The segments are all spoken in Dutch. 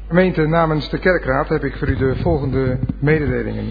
Gemeente, namens de kerkraad heb ik voor u de volgende mededelingen.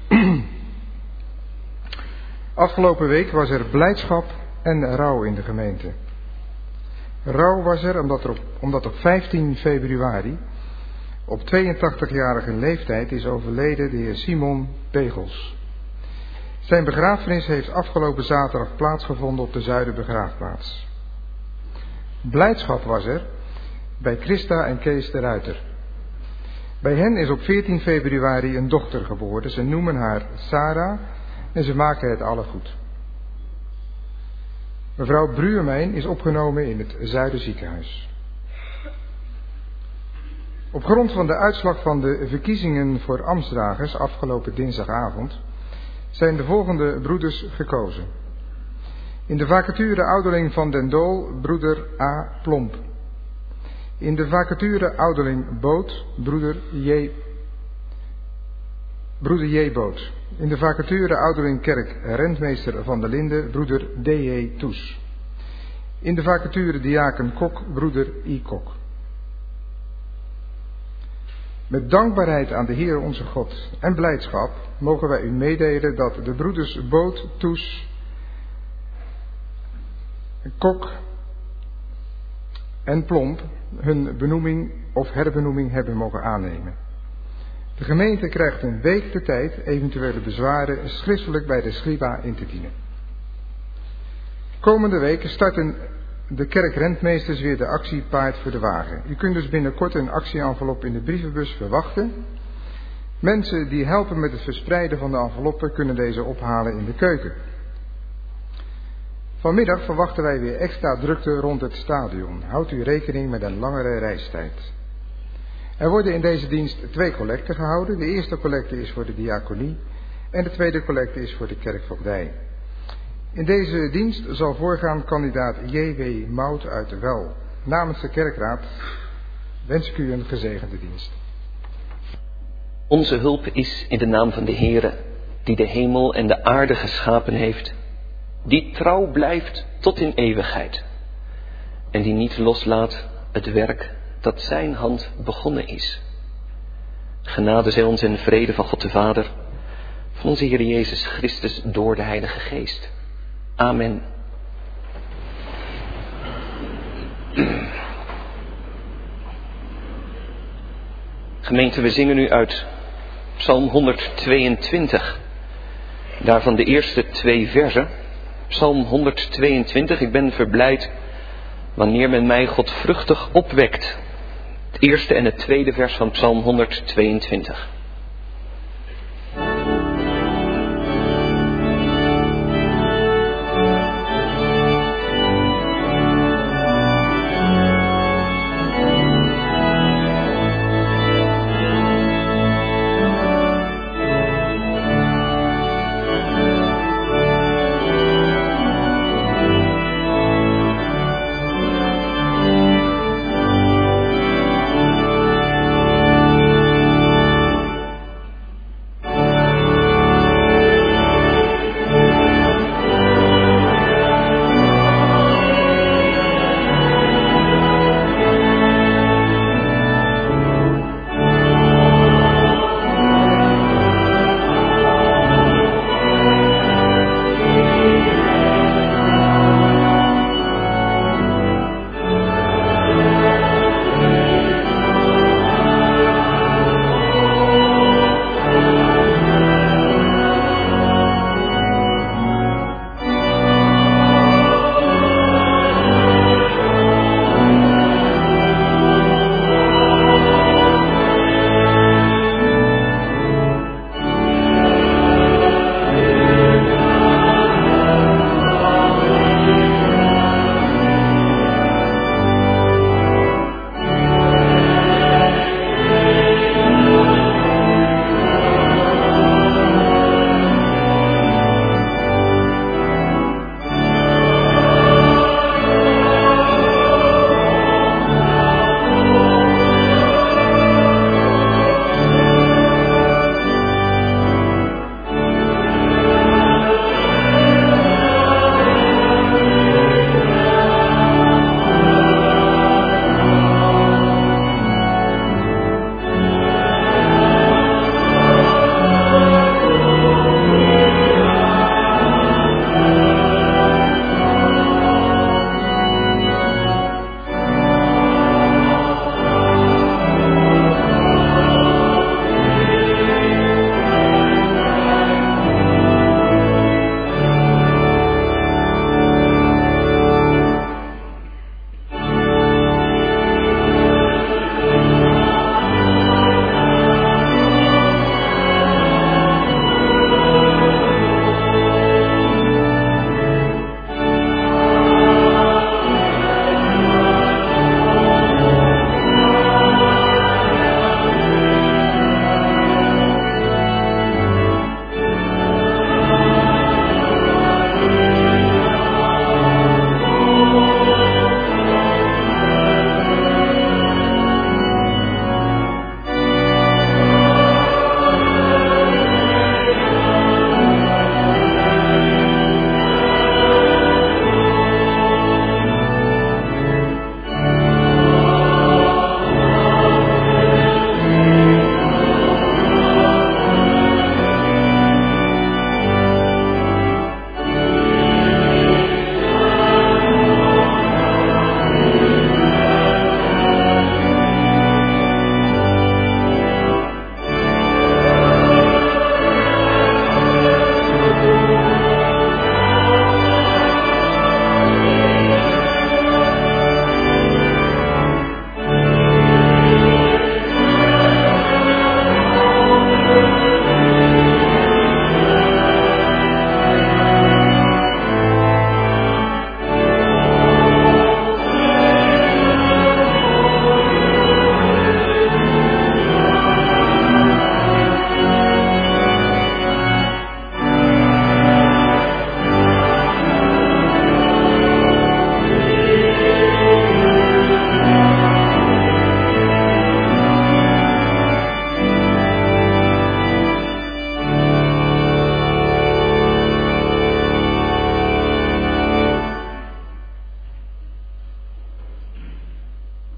Afgelopen week was er blijdschap en rouw in de gemeente. Rouw was er omdat op 15 februari op 82-jarige leeftijd is overleden de heer Simon Pegels. Zijn begrafenis heeft afgelopen zaterdag plaatsgevonden op de Zuiderbegraafplaats. Blijdschap was er bij Christa en Kees de Ruiter. Bij hen is op 14 februari een dochter geboren. Ze noemen haar Sarah en ze maken het alle goed. Mevrouw Bruurmijn is opgenomen in het Zuiderziekenhuis. Op grond van de uitslag van de verkiezingen voor ambtsdragers afgelopen dinsdagavond zijn de volgende broeders gekozen. In de vacature ouderling van Den Dool, broeder A. Plomp. In de vacature ouderling Boot, broeder J. Boot. In de vacature ouderling Kerk rentmeester van der Linde, broeder D.J. Toes. In de vacature diaken Kok, broeder I. Kok. Met dankbaarheid aan de Heer onze God en blijdschap mogen wij u meedelen dat de broeders Boot, Toes, Kok en Plomp hun benoeming of herbenoeming hebben mogen aannemen. De gemeente krijgt een week de tijd eventuele bezwaren schriftelijk bij de Scriba in te dienen. Komende week starten de kerkrentmeesters weer de actie Paard voor de Wagen. U kunt dus binnenkort een actieenvelop in de brievenbus verwachten. Mensen die helpen met het verspreiden van de enveloppen kunnen deze ophalen in de keuken. Vanmiddag verwachten wij weer extra drukte rond het stadion. Houdt u rekening met een langere reistijd. Er worden in deze dienst 2 collecten gehouden. De eerste collecte is voor de diaconie en de tweede collecte is voor de kerkvoogdij. In deze dienst zal voorgaan kandidaat J.W. Mout uit Wel. Namens de kerkraad wens ik u een gezegende dienst. Onze hulp is in de naam van de Heere, die de hemel en de aarde geschapen heeft, die trouw blijft tot in eeuwigheid en die niet loslaat het werk dat zijn hand begonnen is. Genade zij ons en vrede van God de Vader, van onze Heer Jezus Christus door de Heilige Geest. Amen. Gemeente, we zingen nu uit Psalm 122. Daarvan de eerste 2 versen. Psalm 122. Ik ben verblijd wanneer men mij godvruchtig opwekt. Het eerste en het tweede vers van Psalm 122.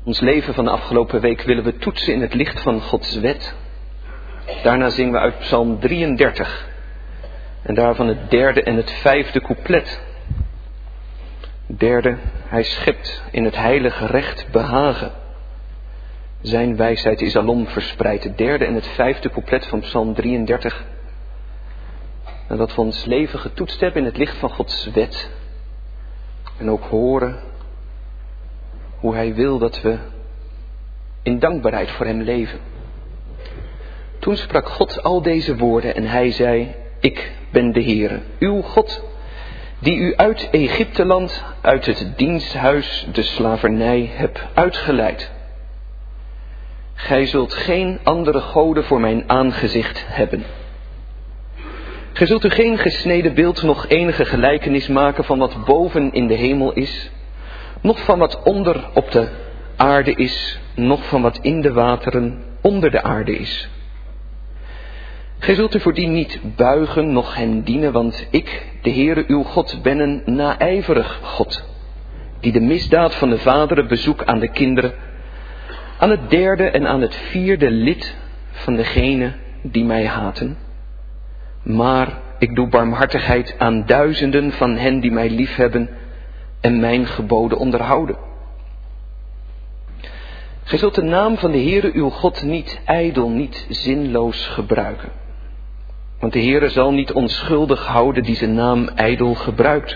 Ons leven van de afgelopen week willen we toetsen in het licht van Gods wet. Daarna zingen we uit Psalm 33. En daarvan het derde en het vijfde couplet. Derde, hij schept in het heilige recht behagen. Zijn wijsheid is alom verspreid. Het derde en het vijfde couplet van Psalm 33. En dat we ons leven getoetst hebben in het licht van Gods wet. En ook horen hoe hij wil dat we in dankbaarheid voor hem leven. Toen sprak God al deze woorden en hij zei: Ik ben de Heere, uw God, die u uit Egypteland, uit het diensthuis, de slavernij, heb uitgeleid. Gij zult geen andere goden voor mijn aangezicht hebben. Gij zult u geen gesneden beeld, nog enige gelijkenis maken van wat boven in de hemel is, noch van wat onder op de aarde is, noch van wat in de wateren onder de aarde is. Gij zult u voor die niet buigen, noch hen dienen, want ik, de Heere uw God, ben een naijverig God, die de misdaad van de vaderen bezoekt aan de kinderen, aan het derde en aan het vierde lid van degenen die mij haten. Maar ik doe barmhartigheid aan duizenden van hen die mij liefhebben en mijn geboden onderhouden. Gij zult de naam van de Heere uw God niet ijdel, niet zinloos gebruiken. Want de Heere zal niet onschuldig houden die zijn naam ijdel gebruikt.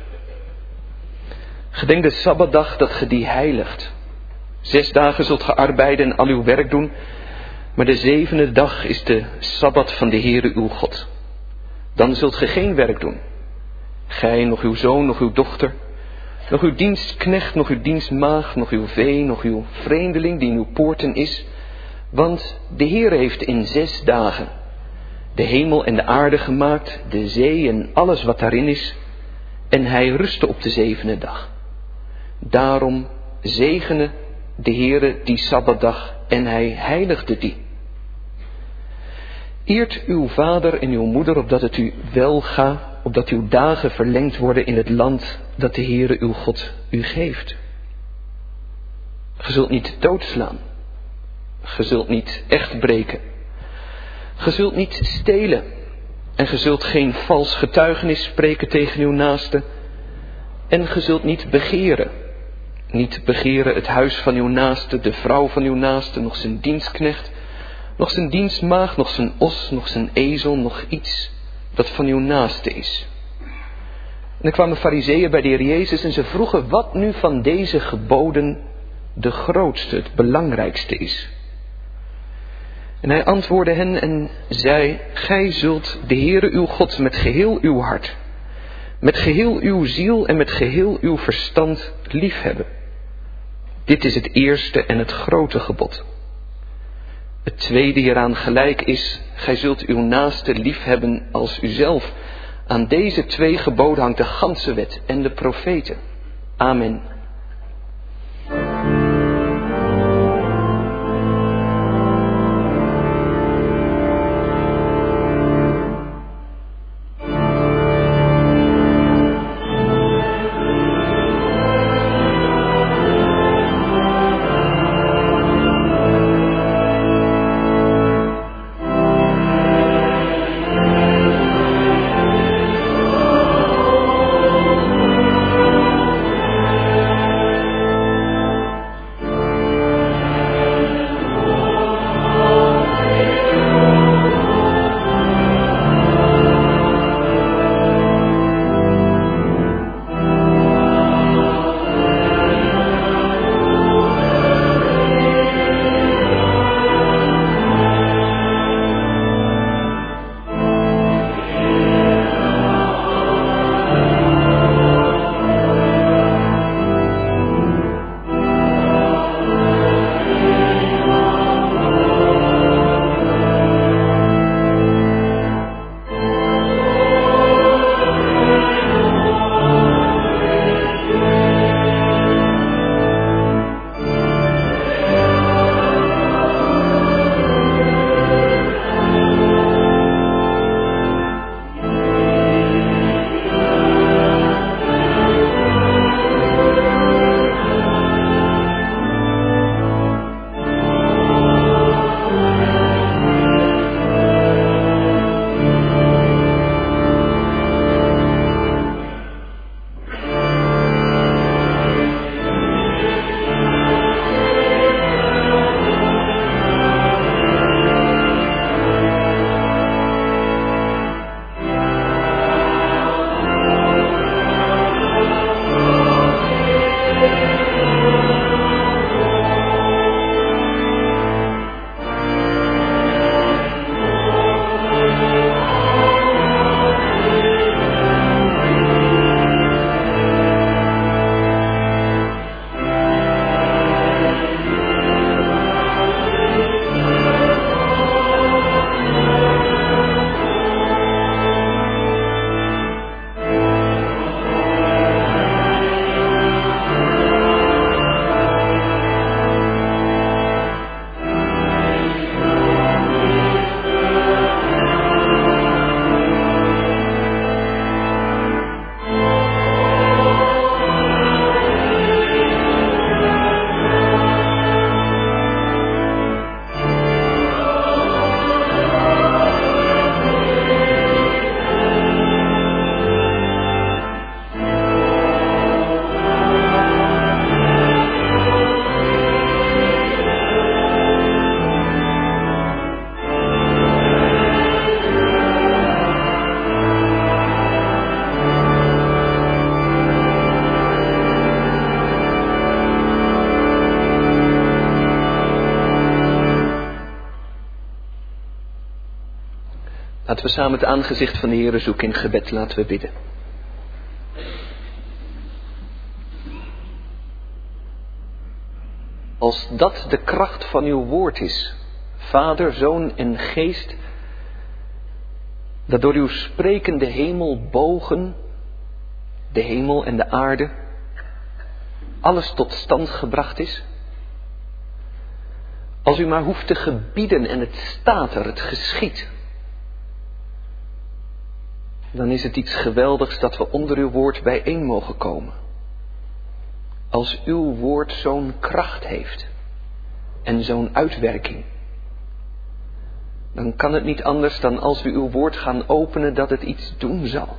Gedenk de Sabbatdag dat ge die heiligt. 6 dagen zult ge arbeiden en al uw werk doen, maar de 7e dag is de Sabbat van de Heere uw God. Dan zult ge geen werk doen. Gij, nog uw zoon, nog uw dochter, nog uw dienstknecht, nog uw dienstmaagd, nog uw vee, nog uw vreemdeling die in uw poorten is. Want de Heere heeft in 6 dagen de hemel en de aarde gemaakt, de zee en alles wat daarin is. En hij rustte op de 7e dag. Daarom zegene de Heere die Sabbatdag en hij heiligde die. Eert uw vader en uw moeder, opdat het u welga, opdat uw dagen verlengd worden in het land dat de Heere uw God u geeft. Ge zult niet doodslaan. Ge zult niet echt breken. Ge zult niet stelen. En ge zult geen vals getuigenis spreken tegen uw naaste. En ge zult niet begeren. Niet begeren het huis van uw naaste, de vrouw van uw naaste, nog zijn dienstknecht, nog zijn dienstmaagd, nog zijn os, nog zijn ezel, nog iets dat van uw naaste is. En er kwamen Farizeeën bij de Heer Jezus en ze vroegen wat nu van deze geboden de grootste, het belangrijkste is. En hij antwoordde hen en zei: Gij zult de Heere uw God met geheel uw hart, met geheel uw ziel en met geheel uw verstand liefhebben. Dit is het eerste en het grote gebod. Het tweede hieraan gelijk is: gij zult uw naaste liefhebben als uzelf. Aan deze 2 geboden hangt de ganse wet en de profeten. Amen. Laten we samen het aangezicht van de Heere zoeken in gebed. Laten we bidden. Als dat de kracht van uw woord is, Vader, Zoon en Geest, dat door uw sprekende hemel bogen, de hemel en de aarde, alles tot stand gebracht is. Als u maar hoeft te gebieden en het staat er, het geschiedt, dan is het iets geweldigs dat we onder uw woord bijeen mogen komen. Als uw woord zo'n kracht heeft en zo'n uitwerking, dan kan het niet anders dan als we uw woord gaan openen dat het iets doen zal.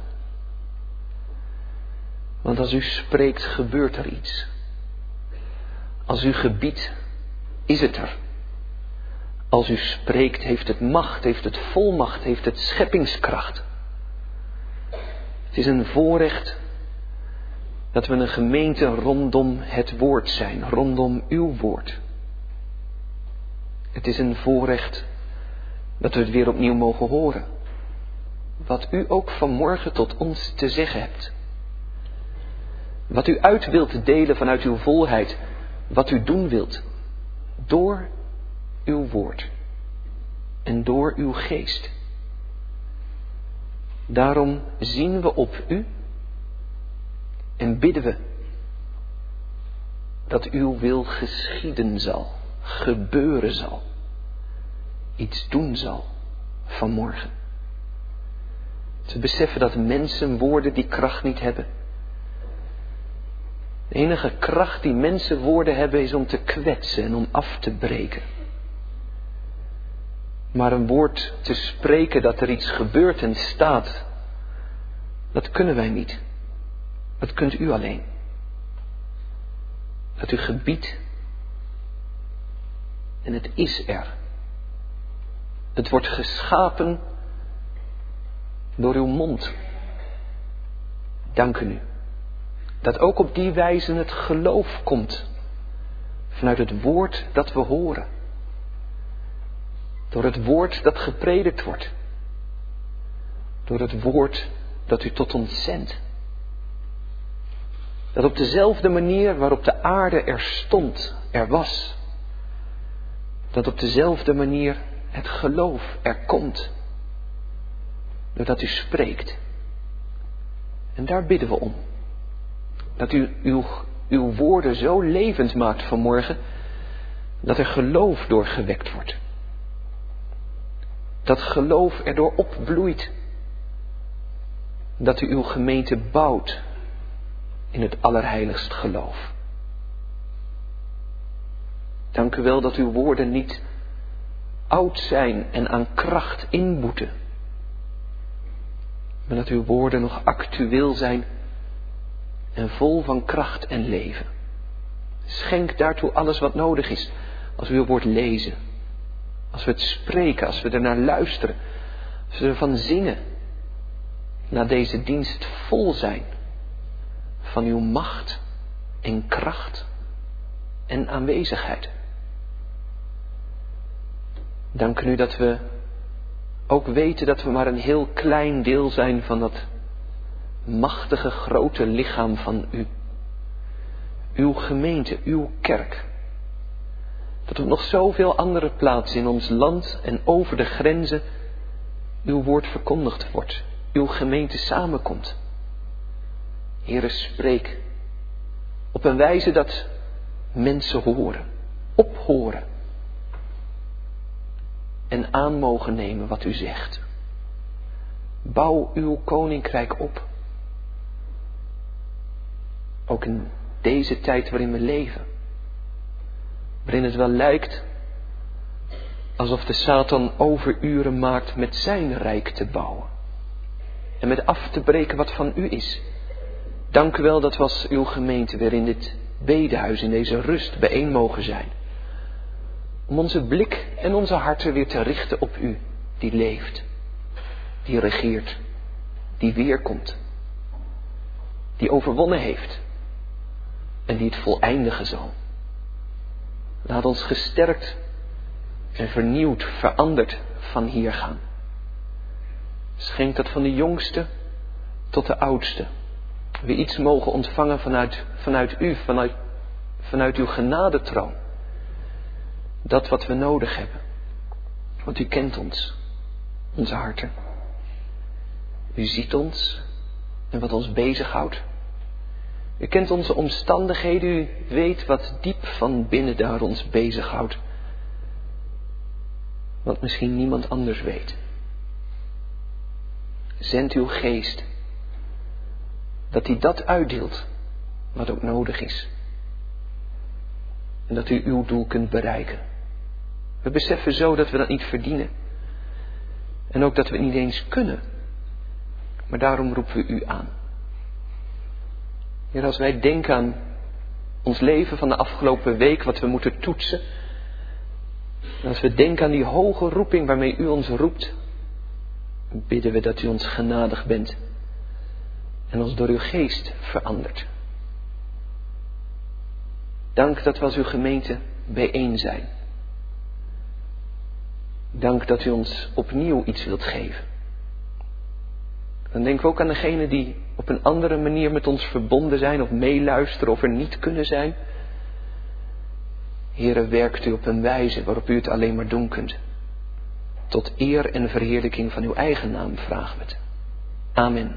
Want als u spreekt, gebeurt er iets. Als u gebiedt, is het er. Als u spreekt, heeft het macht, heeft het volmacht, heeft het scheppingskracht. Het is een voorrecht dat we een gemeente rondom het woord zijn, rondom uw woord. Het is een voorrecht dat we het weer opnieuw mogen horen. Wat u ook vanmorgen tot ons te zeggen hebt. Wat u uit wilt delen vanuit uw volheid. Wat u doen wilt. Door uw woord. En door uw geest. Daarom zien we op u. En bidden we. Dat uw wil geschieden zal. Gebeuren zal. Iets doen zal vanmorgen. Te beseffen dat mensen woorden die kracht niet hebben. De enige kracht die mensen woorden hebben is om te kwetsen en om af te breken. Maar een woord te spreken dat er iets gebeurt en staat, dat kunnen wij niet. Dat kunt u alleen. Dat u gebiedt en het is er. Het wordt geschapen door uw mond. Dank u. Dat ook op die wijze het geloof komt. Vanuit het woord dat we horen. Door het woord dat gepredikt wordt. Door het woord dat u tot ons zendt. Dat op dezelfde manier waarop de aarde er stond, er was. Dat op dezelfde manier het geloof er komt. Doordat u spreekt. En daar bidden we om. Dat u uw woorden zo levend maakt vanmorgen. Dat er geloof door gewekt wordt. Dat geloof erdoor opbloeit. Dat u uw gemeente bouwt. In het allerheiligst geloof. Dank u wel dat uw woorden niet oud zijn en aan kracht inboeten. Maar dat uw woorden nog actueel zijn en vol van kracht en leven. Schenk daartoe alles wat nodig is. Als we uw woord lezen. Als we het spreken, als we ernaar luisteren. Als we ervan zingen. Na deze dienst vol zijn. Van uw macht en kracht en aanwezigheid. Dank u dat we ook weten dat we maar een heel klein deel zijn van dat machtige grote lichaam van u. Uw gemeente, uw kerk. Dat op nog zoveel andere plaatsen in ons land en over de grenzen uw woord verkondigd wordt. Uw gemeente samenkomt. Heere, spreek op een wijze dat mensen horen, ophoren en aan mogen nemen wat u zegt. Bouw uw koninkrijk op. Ook in deze tijd waarin we leven. Waarin het wel lijkt alsof de Satan overuren maakt met zijn rijk te bouwen. En met af te breken wat van u is. Dank u wel dat we als uw gemeente weer in dit bedehuis, in deze rust bijeen mogen zijn. Om onze blik en onze harten weer te richten op u, die leeft, die regeert, die weerkomt, die overwonnen heeft en die het voleindigen zal. Laat ons gesterkt en vernieuwd, veranderd van hier gaan. Schenk dat van de jongste tot de oudste. We iets mogen ontvangen vanuit u, vanuit uw genadetroon. Dat wat we nodig hebben. Want u kent ons, onze harten. U ziet ons en wat ons bezighoudt. U kent onze omstandigheden, u weet wat diep van binnen daar ons bezighoudt. Wat misschien niemand anders weet. Zend uw geest, dat hij dat uitdeelt, wat ook nodig is. En dat u uw doel kunt bereiken. We beseffen zo dat we dat niet verdienen. En ook dat we het niet eens kunnen. Maar daarom roepen we u aan. Heer, als wij denken aan ons leven van de afgelopen week, wat we moeten toetsen. En als we denken aan die hoge roeping waarmee u ons roept, bidden we dat u ons genadig bent. En ons door uw geest verandert. Dank dat we als uw gemeente bijeen zijn. Dank dat u ons opnieuw iets wilt geven. Dan denken we ook aan degenen die op een andere manier met ons verbonden zijn of meeluisteren of er niet kunnen zijn. Heere, werkt u op een wijze waarop u het alleen maar doen kunt. Tot eer en verheerlijking van uw eigen naam vragen we het. Amen.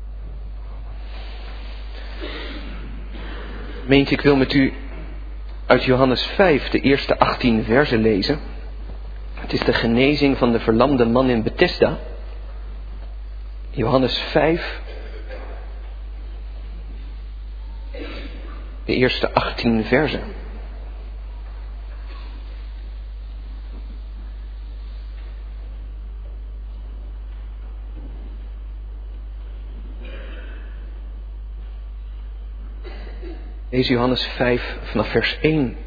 Gemeente, ik wil met u uit Johannes 5 de eerste 18 versen lezen. Het is de genezing van de verlamde man in Bethesda. Johannes 5, de eerste 18 versen. Lees Johannes 5 vanaf vers 1.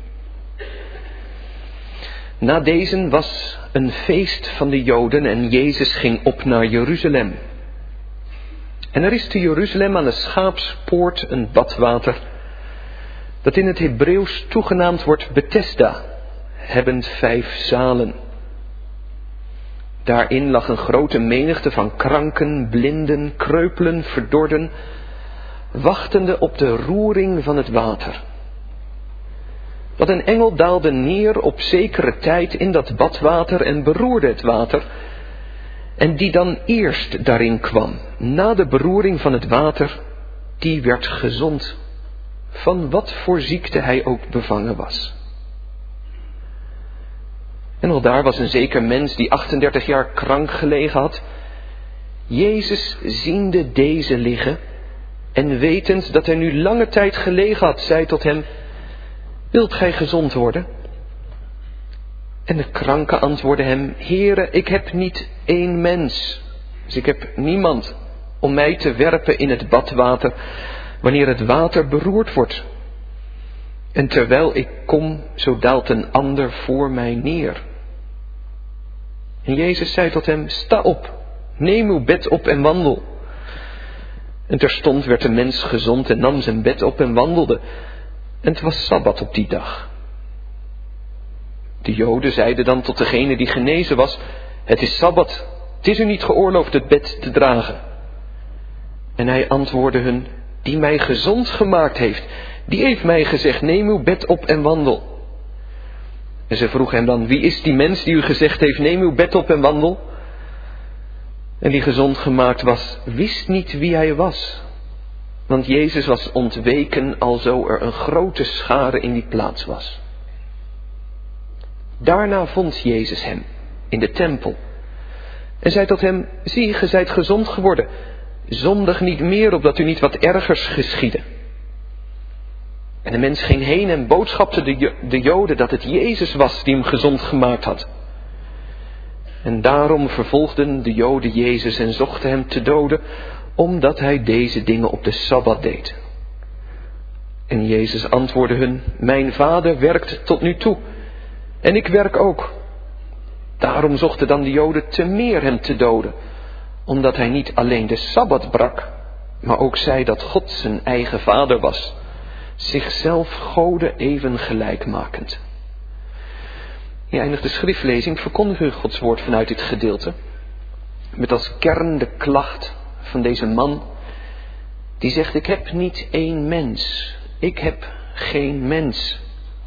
Na deze was een feest van de Joden en Jezus ging op naar Jeruzalem. En er is te Jeruzalem aan de Schaapspoort een badwater, dat in het Hebreeuws toegenaamd wordt Bethesda, hebbend 5 zalen. Daarin lag een grote menigte van kranken, blinden, kreupelen, verdorden, wachtende op de roering van het water. Want een engel daalde neer op zekere tijd in dat badwater en beroerde het water. En die dan eerst daarin kwam, na de beroering van het water, die werd gezond, van wat voor ziekte hij ook bevangen was. En aldaar was een zeker mens die 38 jaar krank gelegen had. Jezus ziende deze liggen en wetend dat hij nu lange tijd gelegen had, zei tot hem: wilt gij gezond worden? En de kranke antwoordde hem: Heere, ik heb niet één mens. Dus ik heb niemand om mij te werpen in het badwater, wanneer het water beroerd wordt. En terwijl ik kom, zo daalt een ander voor mij neer. En Jezus zei tot hem: sta op, neem uw bed op en wandel. En terstond werd de mens gezond en nam zijn bed op en wandelde. En het was Sabbat op die dag. De Joden zeiden dan tot degene die genezen was: het is Sabbat, het is u niet geoorloofd het bed te dragen. En hij antwoordde hun: die mij gezond gemaakt heeft, die heeft mij gezegd: neem uw bed op en wandel. En ze vroegen hem dan: wie is die mens die u gezegd heeft: neem uw bed op en wandel? En die gezond gemaakt was, wist niet wie hij was. Want Jezus was ontweken alzo er een grote schare in die plaats was. Daarna vond Jezus hem in de tempel en zei tot hem: zie, ge zijt gezond geworden. Zondig niet meer, opdat u niet wat ergers geschiedde. En de mens ging heen en boodschapte de Joden dat het Jezus was die hem gezond gemaakt had. En daarom vervolgden de Joden Jezus en zochten hem te doden, omdat hij deze dingen op de Sabbat deed. En Jezus antwoordde hun: mijn Vader werkt tot nu toe, en ik werk ook. Daarom zochten dan de Joden te meer hem te doden, omdat hij niet alleen de Sabbat brak, maar ook zei dat God zijn eigen Vader was, zichzelf goden even gelijkmakend. Hier eindigt de schriftlezing. Verkondigen Gods woord vanuit dit gedeelte. Met als kern de klacht van deze man die zegt: ik heb niet één mens. Ik heb geen mens.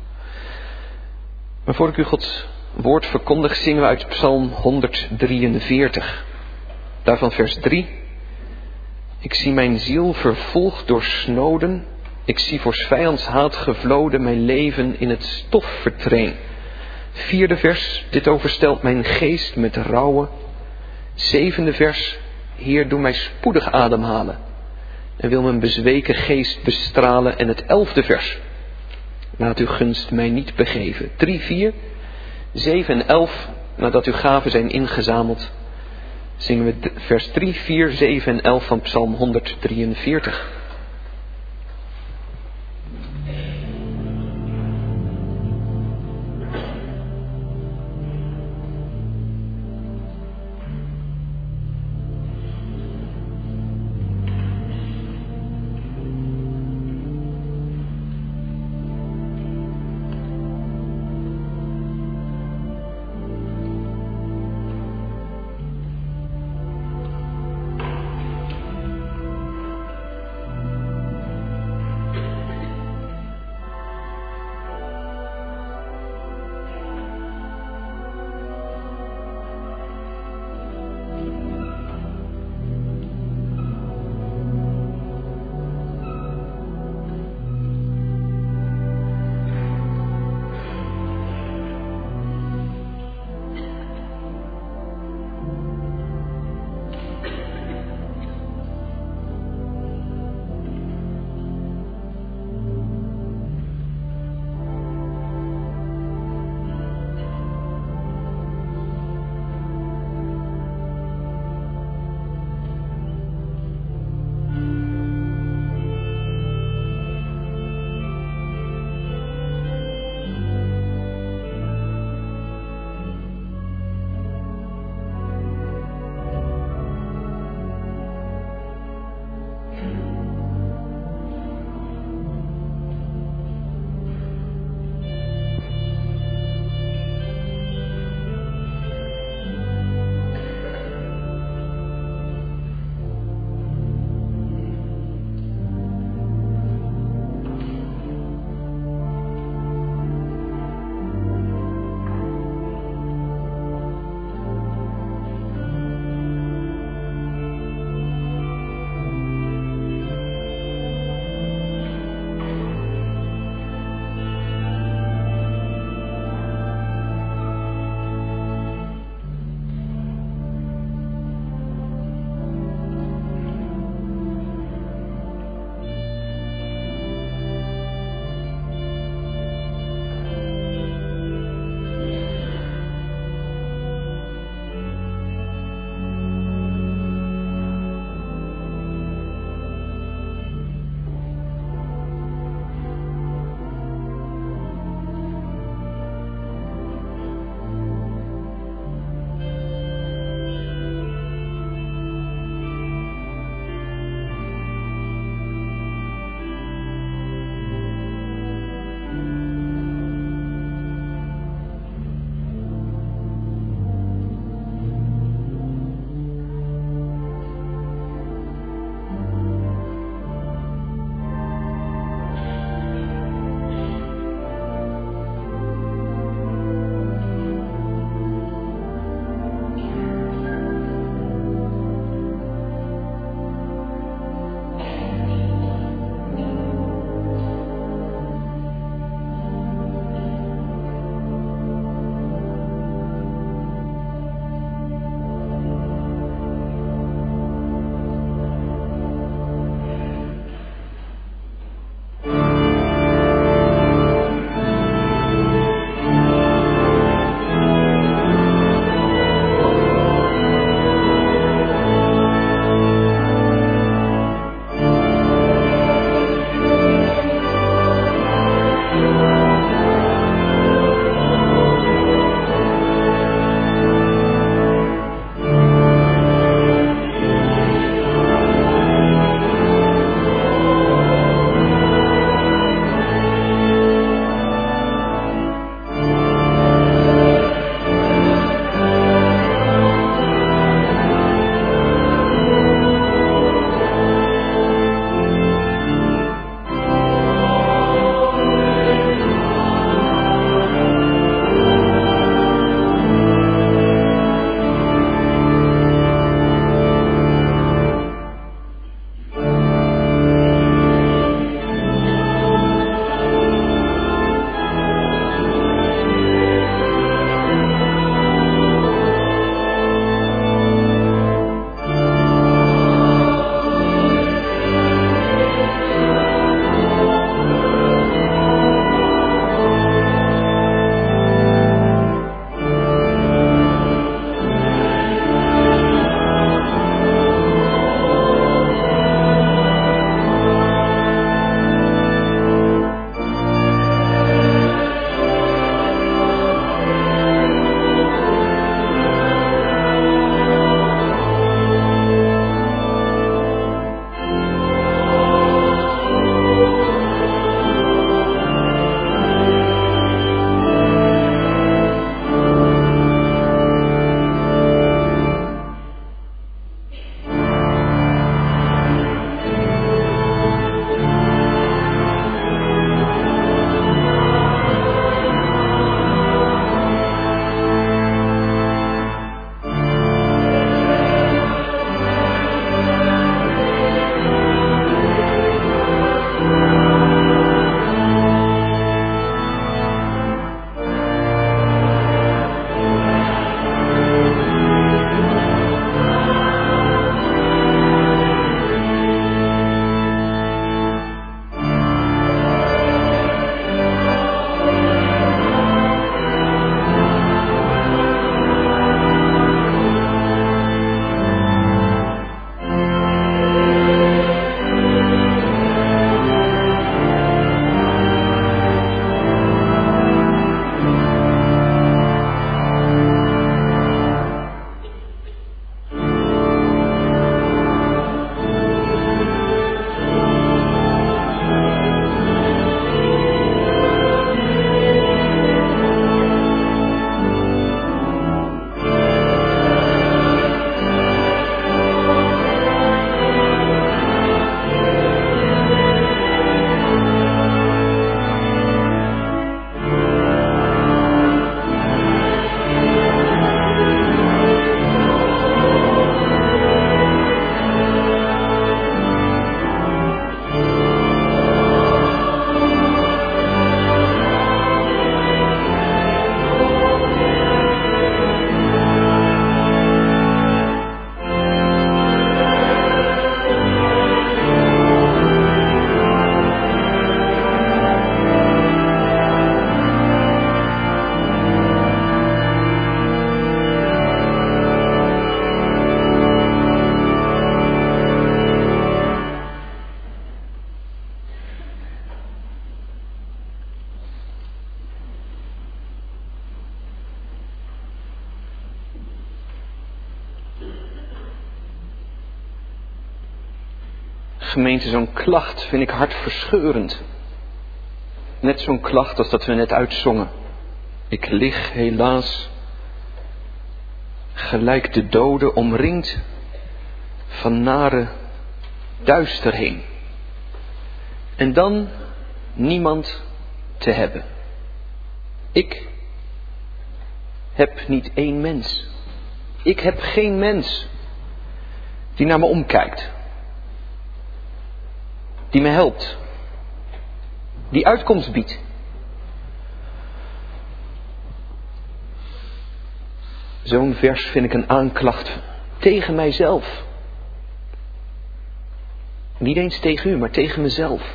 Maar voor ik u Gods woord verkondig, zingen we uit Psalm 143. Daarvan vers 3. Ik zie mijn ziel vervolgd door snoden. Ik zie voor 's vijands haat gevloden mijn leven in het stof vertreen. 4e vers. Dit overstelt mijn geest met rouwen. 7e vers. Heer, doe mij spoedig ademhalen. En wil mijn bezweken geest bestralen. En het 11e vers. Laat uw gunst mij niet begeven. 3, 4, 7 en 11. Nadat uw gaven zijn ingezameld, zingen we vers 3, 4, 7 en 11 van Psalm 143. Gemeente, zo'n klacht vind ik hartverscheurend. Net zo'n klacht als dat we net uitzongen. Ik lig helaas gelijk de dode omringd van nare duister heen. En dan niemand te hebben. Ik heb niet één mens. Ik heb geen mens die naar me omkijkt. Die me helpt. Die uitkomst biedt. Zo'n vers vind ik een aanklacht tegen mijzelf. Niet eens tegen u, maar tegen mezelf.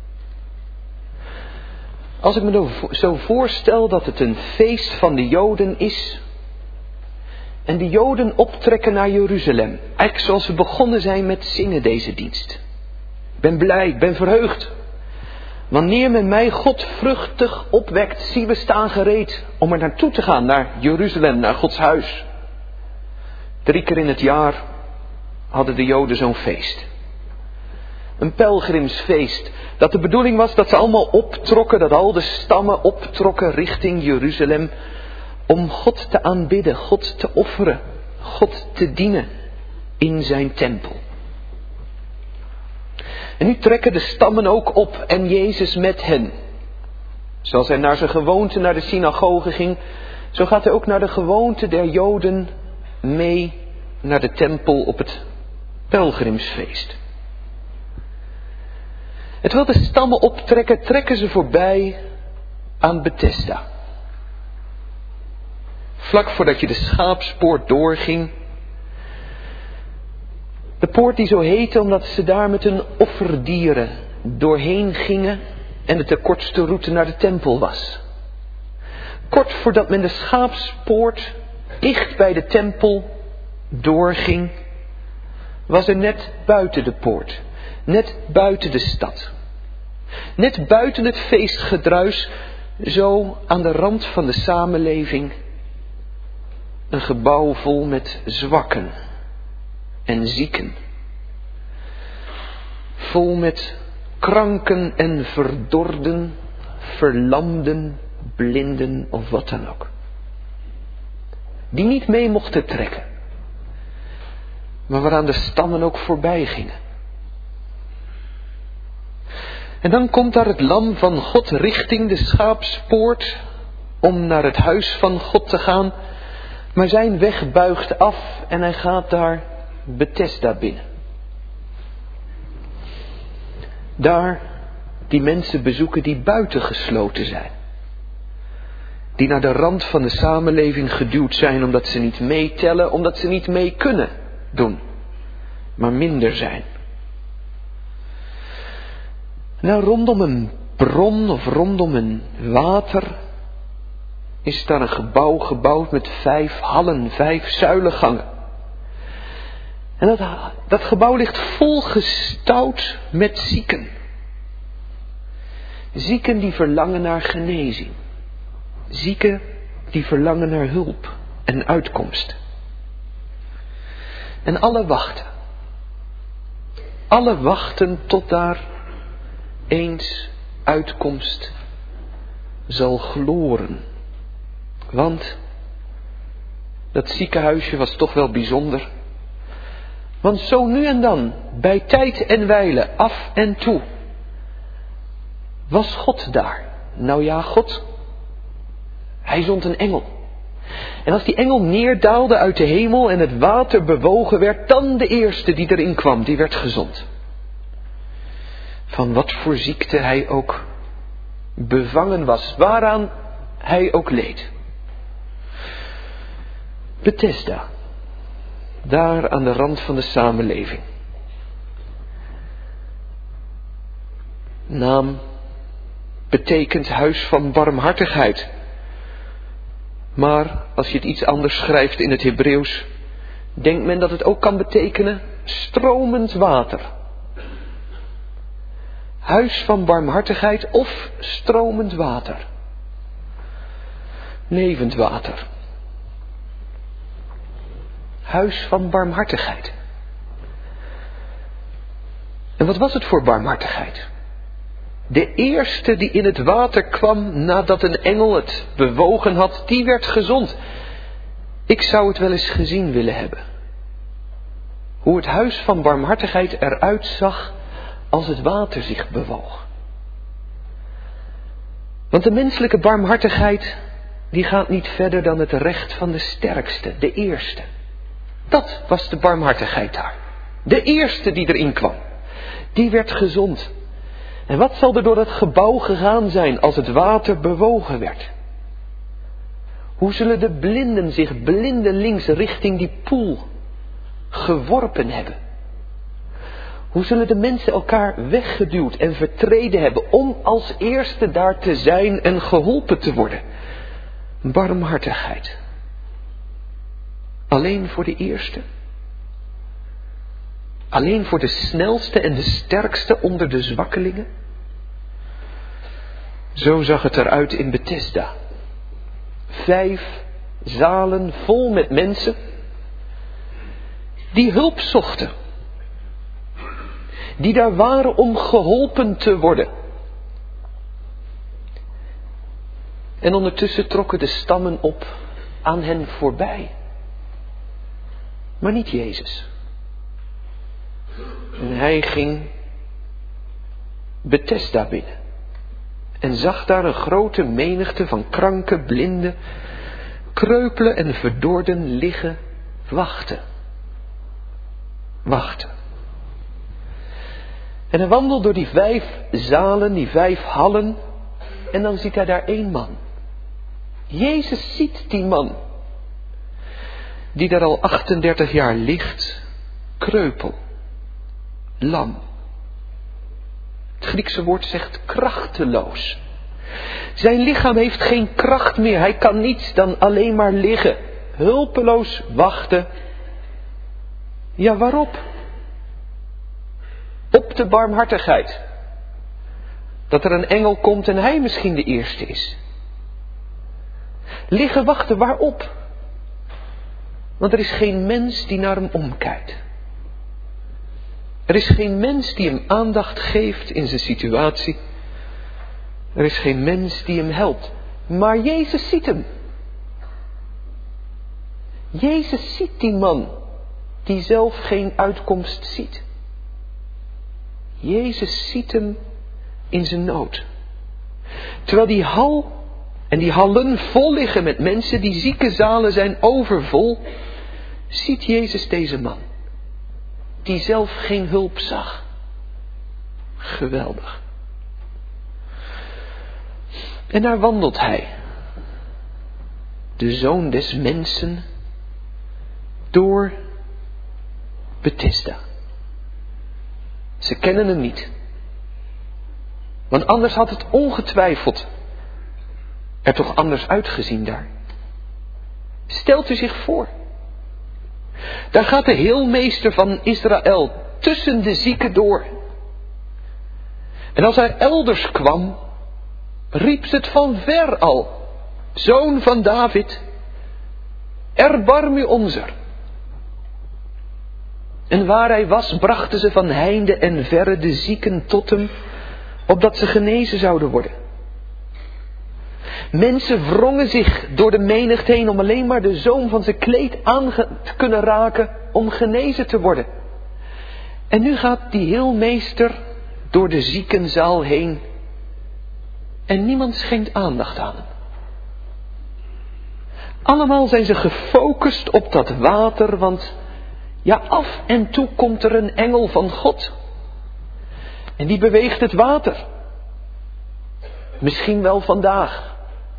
Als ik me zo voorstel dat het een feest van de Joden is. En de Joden optrekken naar Jeruzalem. Eigenlijk zoals we begonnen zijn met zingen deze dienst. Ik ben blij, ik ben verheugd. Wanneer men mij God vruchtig opwekt, zie we staan gereed om er naartoe te gaan, naar Jeruzalem, naar Gods huis. 3 keer in het jaar hadden de Joden zo'n feest. Een pelgrimsfeest. Dat de bedoeling was dat ze allemaal optrokken, dat al de stammen optrokken richting Jeruzalem. Om God te aanbidden, God te offeren, God te dienen in zijn tempel. En nu trekken de stammen ook op en Jezus met hen. Zoals hij naar zijn gewoonte naar de synagoge ging, zo gaat hij ook naar de gewoonte der Joden mee naar de tempel op het pelgrimsfeest. En terwijl de stammen optrekken, trekken ze voorbij aan Bethesda. Vlak voordat je de schaapspoort doorging. De poort die zo heette omdat ze daar met hun offerdieren doorheen gingen en het de kortste route naar de tempel was. Kort voordat men de schaapspoort dicht bij de tempel doorging, was er net buiten de poort, net buiten de stad, net buiten het feestgedruis, zo aan de rand van de samenleving, een gebouw vol met zwakken en zieken. Vol met kranken en verdorden, verlamden, blinden of wat dan ook. Die niet mee mochten trekken. Maar waaraan de stammen ook voorbij gingen. En dan komt daar het lam van God richting de schaapspoort om naar het huis van God te gaan. Maar zijn weg buigt af en hij gaat daar Bethesda binnen. Daar die mensen bezoeken die buitengesloten zijn. Die naar de rand van de samenleving geduwd zijn omdat ze niet meetellen, omdat ze niet mee kunnen doen. Maar minder zijn. Nou, rondom een bron of rondom een water is daar een gebouw gebouwd met 5 hallen, 5 zuilengangen. En dat gebouw ligt volgestouwd met zieken. Zieken die verlangen naar genezing. Zieken die verlangen naar hulp en uitkomst. En alle wachten. Alle wachten tot daar eens uitkomst zal gloren. Want dat ziekenhuisje was toch wel bijzonder. Want zo nu en dan, bij tijd en wijle, af en toe, was God daar. Nou ja, God, hij zond een engel. En als die engel neerdaalde uit de hemel en het water bewogen werd, dan de eerste die erin kwam, die werd gezond. Van wat voor ziekte hij ook bevangen was, waaraan hij ook leed. Bethesda, daar aan de rand van de samenleving. Naam betekent huis van barmhartigheid. Maar als je het iets anders schrijft in het Hebreeuws, denkt men dat het ook kan betekenen stromend water. Huis van barmhartigheid of stromend water. Levend water. Huis van barmhartigheid. En wat was het voor barmhartigheid? De eerste die in het water kwam nadat een engel het bewogen had, die werd gezond. Ik zou het wel eens gezien willen hebben. Hoe het huis van barmhartigheid eruit zag als het water zich bewoog. Want de menselijke barmhartigheid, die gaat niet verder dan het recht van de sterkste, de eerste. Dat was de barmhartigheid daar. De eerste die erin kwam, die werd gezond. En wat zal er door dat gebouw gegaan zijn als het water bewogen werd? Hoe zullen de blinden zich blindelings richting die poel geworpen hebben? Hoe zullen de mensen elkaar weggeduwd en vertreden hebben om als eerste daar te zijn en geholpen te worden? Barmhartigheid. Alleen voor de eerste? Alleen voor de snelste en de sterkste onder de zwakkelingen? Zo zag het eruit in Bethesda. 5 zalen vol met mensen die hulp zochten. Die daar waren om geholpen te worden. En ondertussen trokken de stammen op aan hen voorbij. Maar niet Jezus. En hij ging Bethesda binnen. En zag daar een grote menigte van kranken, blinden, kreupelen en verdorden liggen, wachten. En hij wandelt door die 5 zalen, die 5 hallen. En dan ziet hij daar 1 man. Jezus ziet die man. Die daar al 38 jaar ligt, kreupel, lam. Het Griekse woord zegt krachteloos. Zijn lichaam heeft geen kracht meer. Hij kan niets dan alleen maar liggen. Hulpeloos wachten. Ja, waarop? Op de barmhartigheid. Dat er een engel komt en hij misschien de eerste is. Liggen wachten, waarop? Want er is geen mens die naar hem omkijkt. Er is geen mens die hem aandacht geeft in zijn situatie. Er is geen mens die hem helpt. Maar Jezus ziet hem. Jezus ziet die man die zelf geen uitkomst ziet. Jezus ziet hem in zijn nood. Terwijl die hal en die hallen vol liggen met mensen, die ziekenzalen zijn overvol, ziet Jezus deze man. Die zelf geen hulp zag. Geweldig. En daar wandelt hij. De Zoon des Mensen. Door Bethesda. Ze kennen hem niet. Want anders had het ongetwijfeld er toch anders uitgezien daar. Stelt u zich voor. Daar gaat de heelmeester van Israël tussen de zieken door. En als hij elders kwam, riep ze het van ver al. Zoon van David, erbarm u onzer. En waar hij was, brachten ze van heinde en verre de zieken tot hem, opdat ze genezen zouden worden. Mensen wrongen zich door de menigte heen om alleen maar de zoom van zijn kleed aan te kunnen raken om genezen te worden. En nu gaat die heelmeester door de ziekenzaal heen en niemand schenkt aandacht aan hem. Allemaal zijn ze gefocust op dat water, want ja, af en toe komt er een engel van God. En die beweegt het water. Misschien wel vandaag.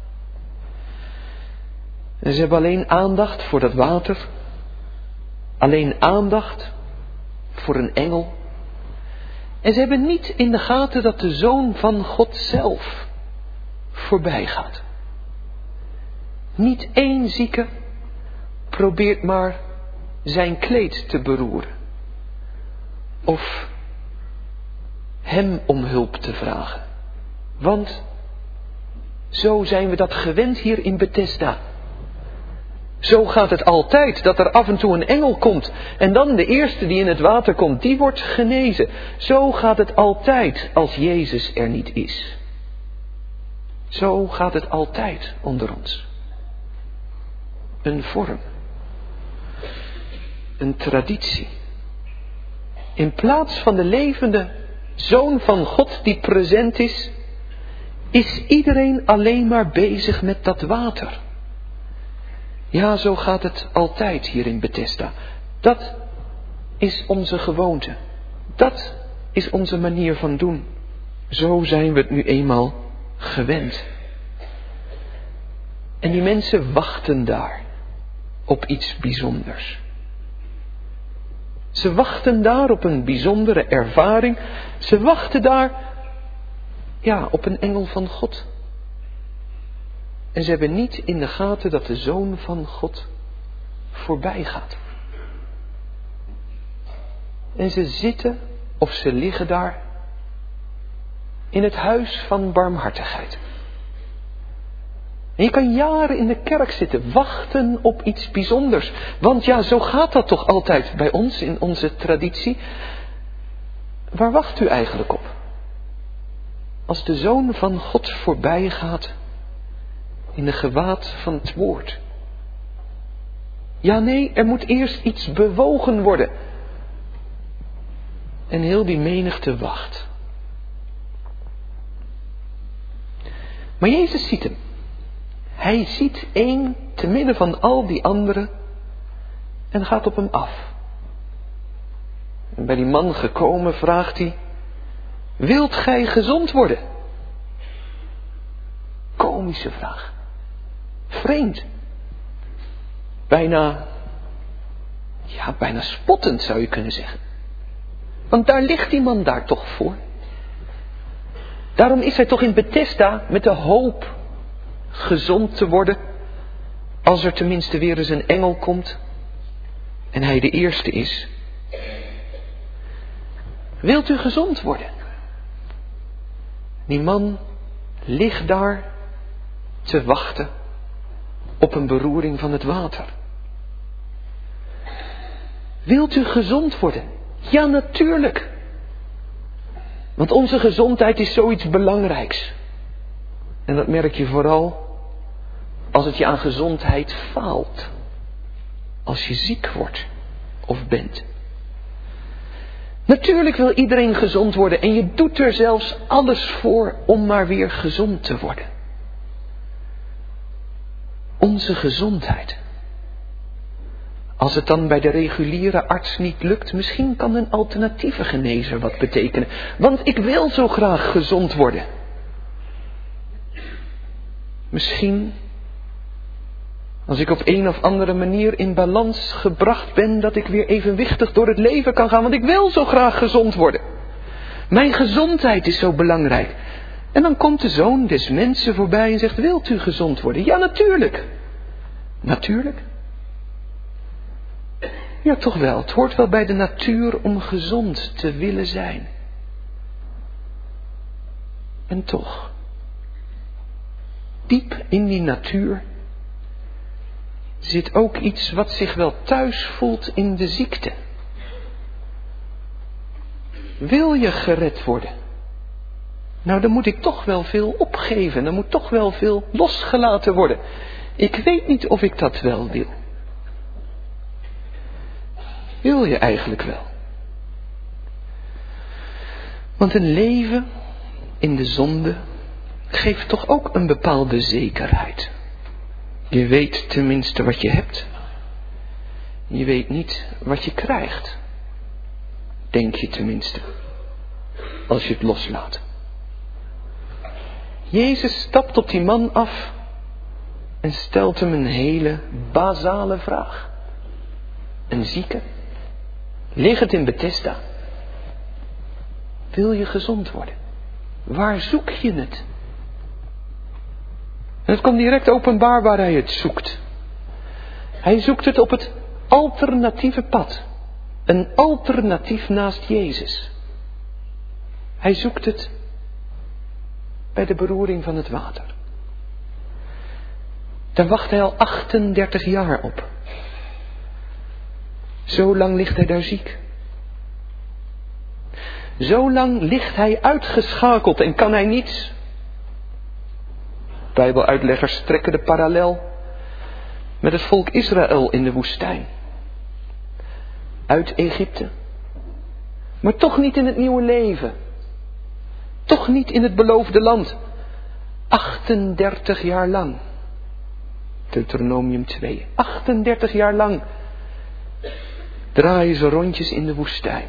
En ze hebben alleen aandacht voor dat water. Alleen aandacht voor een engel. En ze hebben niet in de gaten dat de Zoon van God zelf voorbij gaat. Niet één zieke probeert maar zijn kleed te beroeren. Of hem om hulp te vragen. Want zo zijn we dat gewend hier in Bethesda. Zo gaat het altijd, dat er af en toe een engel komt. En dan de eerste die in het water komt, die wordt genezen. Zo gaat het altijd als Jezus er niet is. Zo gaat het altijd onder ons. Een vorm. Een traditie. In plaats van de levende Zoon van God die present is iedereen alleen maar bezig met dat water. Ja, zo gaat het altijd hier in Bethesda. Dat is onze gewoonte. Dat is onze manier van doen. Zo zijn we het nu eenmaal gewend. En die mensen wachten daar op iets bijzonders. Ze wachten daar op een bijzondere ervaring. Ze wachten daar, op een engel van God. En ze hebben niet in de gaten dat de Zoon van God voorbij gaat. En ze zitten of ze liggen daar in het huis van barmhartigheid. En je kan jaren in de kerk zitten, wachten op iets bijzonders. Want zo gaat dat toch altijd bij ons in onze traditie. Waar wacht u eigenlijk op? Als de Zoon van God voorbij gaat in de gewaad van het woord. Ja, nee, er moet eerst iets bewogen worden. En heel die menigte wacht. Maar Jezus ziet hem. Hij ziet één te midden van al die anderen en gaat op hem af. En bij die man gekomen vraagt hij: wilt gij gezond worden? Komische vraag. Vreemd. Bijna spottend zou je kunnen zeggen. Want daar ligt die man daar toch voor. Daarom is hij toch in Bethesda met de hoop gezond te worden. Als er tenminste weer eens een engel komt. En hij de eerste is. Wilt u gezond worden? Die man ligt daar te wachten op een beroering van het water. Wilt u gezond worden? Ja, natuurlijk. Want onze gezondheid is zoiets belangrijks. En dat merk je vooral als het je aan gezondheid faalt. Als je ziek wordt of bent. Natuurlijk wil iedereen gezond worden en je doet er zelfs alles voor om maar weer gezond te worden. Onze gezondheid. Als het dan bij de reguliere arts niet lukt, misschien kan een alternatieve genezer wat betekenen. Want ik wil zo graag gezond worden. Misschien, als ik op een of andere manier in balans gebracht ben, dat ik weer evenwichtig door het leven kan gaan. Want ik wil zo graag gezond worden. Mijn gezondheid is zo belangrijk. En dan komt de Zoon des mensen voorbij en zegt: wilt u gezond worden? Ja, natuurlijk. Natuurlijk. Ja, toch wel. Het hoort wel bij de natuur om gezond te willen zijn. En toch, diep in die natuur zit ook iets wat zich wel thuis voelt in de ziekte. Wil je gered worden? Nou, dan moet ik toch wel veel opgeven. Dan moet toch wel veel losgelaten worden. Ik weet niet of ik dat wel wil. Wil je eigenlijk wel? Want een leven in de zonde geeft toch ook een bepaalde zekerheid. Je weet tenminste wat je hebt. Je weet niet wat je krijgt. Denk je tenminste. Als je het loslaat. Jezus stapt op die man af en stelt hem een hele basale vraag. Een zieke, liggend in Bethesda. Wil je gezond worden? Waar zoek je het? En het komt direct openbaar waar hij het zoekt. Hij zoekt het op het alternatieve pad. Een alternatief naast Jezus. Hij zoekt het bij de beroering van het water. Daar wacht hij al 38 jaar op. Zo lang ligt hij daar ziek. Zo lang ligt hij uitgeschakeld en kan hij niets. Bijbeluitleggers trekken de parallel met het volk Israël in de woestijn. Uit Egypte. Maar toch niet in het nieuwe leven. Toch niet in het beloofde land. 38 jaar lang. Deuteronomium 2. 38 jaar lang draaien ze rondjes in de woestijn.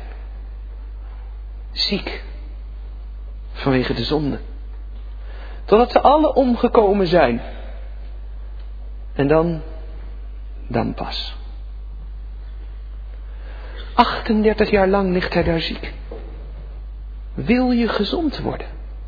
Ziek. Vanwege de zonde. Totdat ze alle omgekomen zijn. En dan pas. 38 jaar lang ligt hij daar ziek. Wil je gezond worden?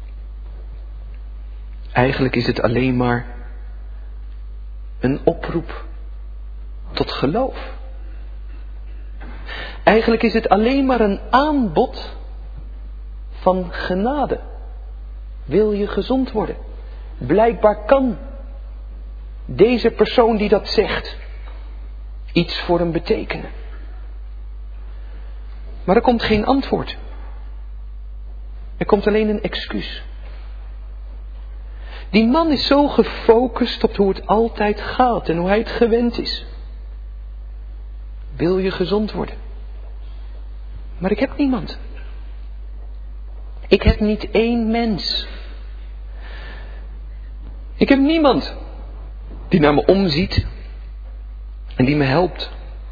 Eigenlijk is het alleen maar een oproep tot geloof. Eigenlijk is het alleen maar een aanbod van genade. Wil je gezond worden? Blijkbaar kan deze persoon die dat zegt iets voor hem betekenen. Maar er komt geen antwoord. Er komt alleen een excuus. Die man is zo gefocust op hoe het altijd gaat en hoe hij het gewend is. Wil je gezond worden? Maar ik heb niemand. Ik heb niet één mens. Ik heb niemand die naar me omziet en die me helpt.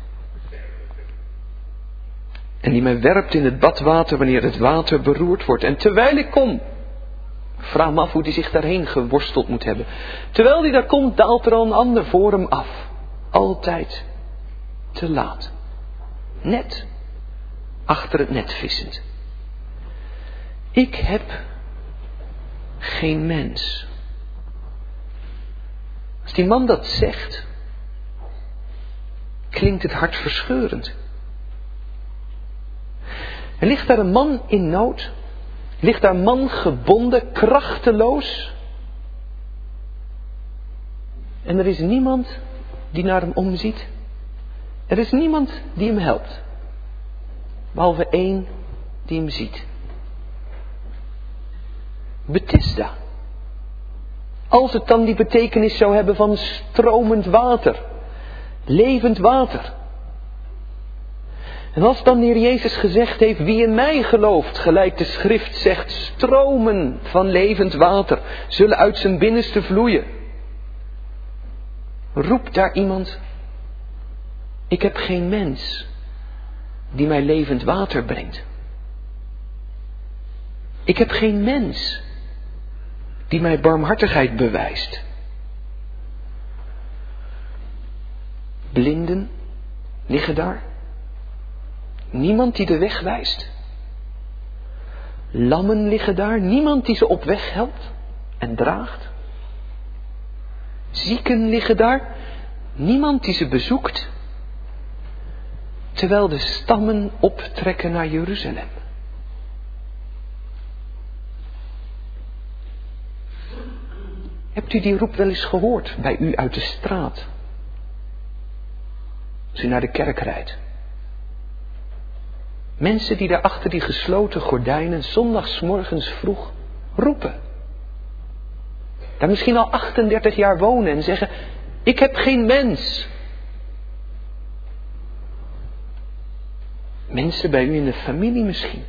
En die mij werpt in het badwater wanneer het water beroerd wordt. En terwijl ik kom, vraag me af hoe hij zich daarheen geworsteld moet hebben. Terwijl hij daar komt, daalt er al een ander voor hem af. Altijd te laat. Net achter het net vissend. Ik heb geen mens. Als die man dat zegt, klinkt het hartverscheurend. Er ligt daar een man in nood. Ligt daar een man gebonden, krachteloos. En er is niemand die naar hem omziet. Er is niemand die hem helpt. Behalve één die hem ziet. Bethesda. Als het dan die betekenis zou hebben van stromend water. Levend water. En als dan de Heer Jezus gezegd heeft, wie in mij gelooft, gelijk de schrift zegt, stromen van levend water zullen uit zijn binnenste vloeien. Roept daar iemand, ik heb geen mens die mij levend water brengt. Ik heb geen mens die mij barmhartigheid bewijst. Blinden liggen daar. Niemand die de weg wijst. Lammen liggen daar. Niemand die ze op weg helpt en draagt. Zieken liggen daar. Niemand die ze bezoekt. Terwijl de stammen optrekken naar Jeruzalem. Hebt u die roep wel eens gehoord bij u uit de straat? Als u naar de kerk rijdt. Mensen die daar achter die gesloten gordijnen 's zondagsmorgens vroeg roepen. Daar misschien al 38 jaar wonen en zeggen, ik heb geen mens. Mensen bij u in de familie misschien.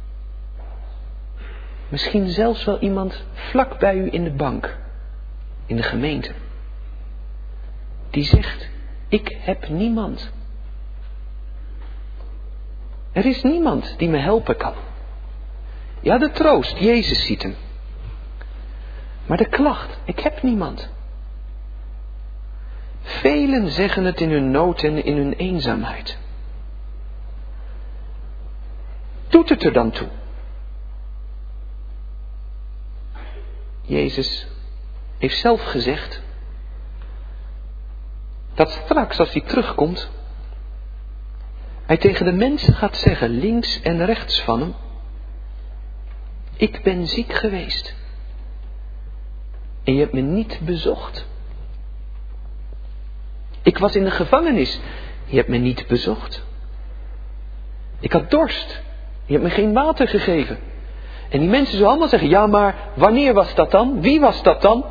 Misschien zelfs wel iemand vlak bij u in de bank. In de gemeente. Die zegt, ik heb niemand. Er is niemand die me helpen kan. Ja, de troost, Jezus ziet hem. Maar de klacht, ik heb niemand. Velen zeggen het in hun nood en in hun eenzaamheid. Doet het er dan toe? Jezus heeft zelf gezegd dat straks als hij terugkomt, hij tegen de mensen gaat zeggen, links en rechts van hem, ik ben ziek geweest en je hebt me niet bezocht. Ik was in de gevangenis. Je hebt me niet bezocht. Ik had dorst. Je hebt me geen water gegeven. En die mensen zullen allemaal zeggen, ja maar wanneer was dat dan? Wie was dat dan?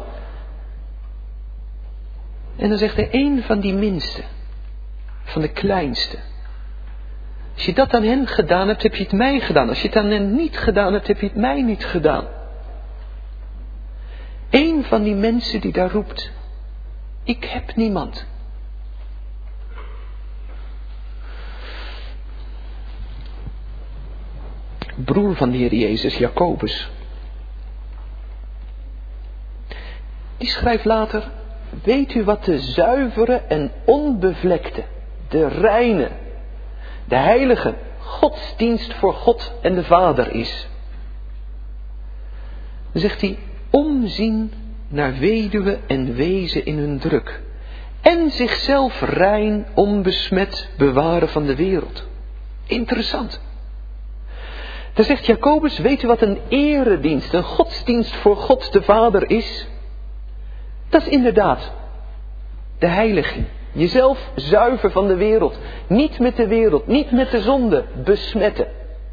En dan zegt hij, één van die minste, van de kleinste. Als je dat aan hen gedaan hebt, heb je het mij gedaan. Als je het aan hen niet gedaan hebt, heb je het mij niet gedaan. Eén van die mensen die daar roept, ik heb niemand. Broer van de Heer Jezus, Jacobus. Die schrijft later, weet u wat de zuivere en onbevlekte, de reine, de heilige godsdienst voor God en de Vader is? Dan zegt hij, omzien naar weduwe en wezen in hun druk. En zichzelf rein, onbesmet bewaren van de wereld. Interessant. Dan zegt Jacobus, weet u wat een eredienst, een godsdienst voor God de Vader is? Dat is inderdaad de heiliging. Jezelf zuiver van de wereld. Niet met de wereld, niet met de zonde besmetten.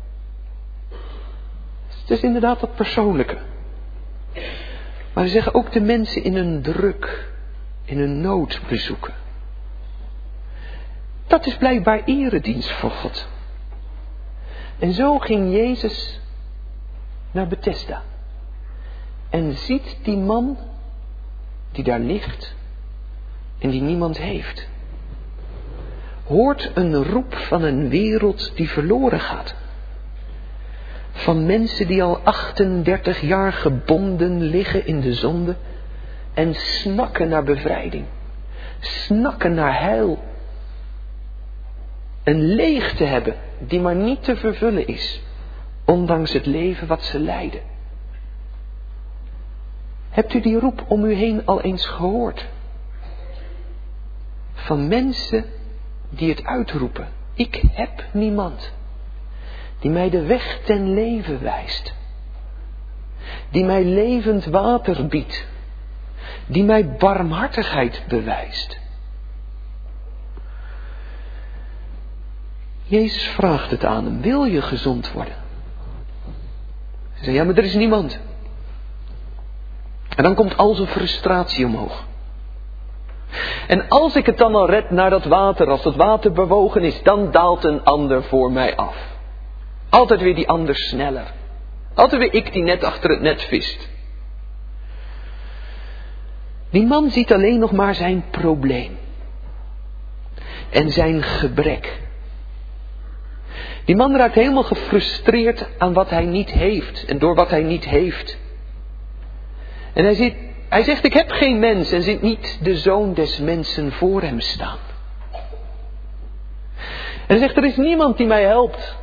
Het is inderdaad dat persoonlijke. Maar we zeggen ook de mensen in hun druk, in hun nood bezoeken. Dat is blijkbaar eredienst voor God. En zo ging Jezus naar Bethesda. En ziet die man die daar ligt en die niemand heeft. Hoort een roep van een wereld die verloren gaat. Van mensen die al 38 jaar gebonden liggen in de zonde en snakken naar bevrijding. Snakken naar heil. Een leegte hebben die maar niet te vervullen is, ondanks het leven wat ze leiden. Hebt u die roep om u heen al eens gehoord? Van mensen die het uitroepen. Ik heb niemand die mij de weg ten leven wijst. Die mij levend water biedt. Die mij barmhartigheid bewijst. Jezus vraagt het aan hem. Wil je gezond worden? Hij zegt, ja, maar er is niemand. En dan komt al zijn frustratie omhoog. En als ik het dan al red naar dat water, als dat water bewogen is, dan daalt een ander voor mij af. Altijd weer die ander sneller. Altijd weer ik die net achter het net vist. Die man ziet alleen nog maar zijn probleem. En zijn gebrek. Die man raakt helemaal gefrustreerd aan wat hij niet heeft. En door wat hij niet heeft. En hij zegt, ik heb geen mens. En ziet niet de Zoon des mensen voor hem staan. En hij zegt, er is niemand die mij helpt.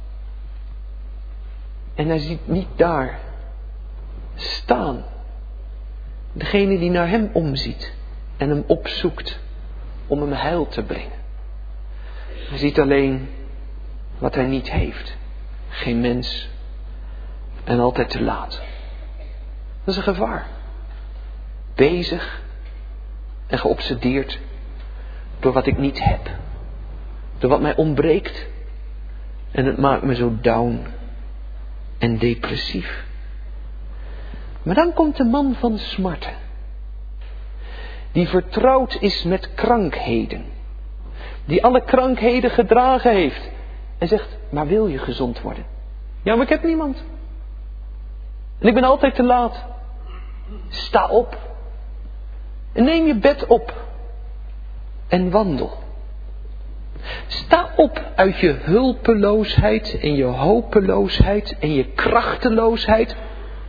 En hij ziet niet daar staan. Degene die naar hem omziet. En hem opzoekt. Om hem heil te brengen. Hij ziet alleen wat hij niet heeft. Geen mens. En altijd te laat. Dat is een gevaar. Bezig en geobsedeerd door wat ik niet heb. Door wat mij ontbreekt. En het maakt me zo down en depressief. Maar dan komt de man van smarten. Die vertrouwd is met krankheden. Die alle krankheden gedragen heeft. En zegt, maar wil je gezond worden? Ja, maar ik heb niemand. En ik ben altijd te laat. Sta op. En neem je bed op. En wandel. Sta op uit je hulpeloosheid en je hopeloosheid en je krachteloosheid.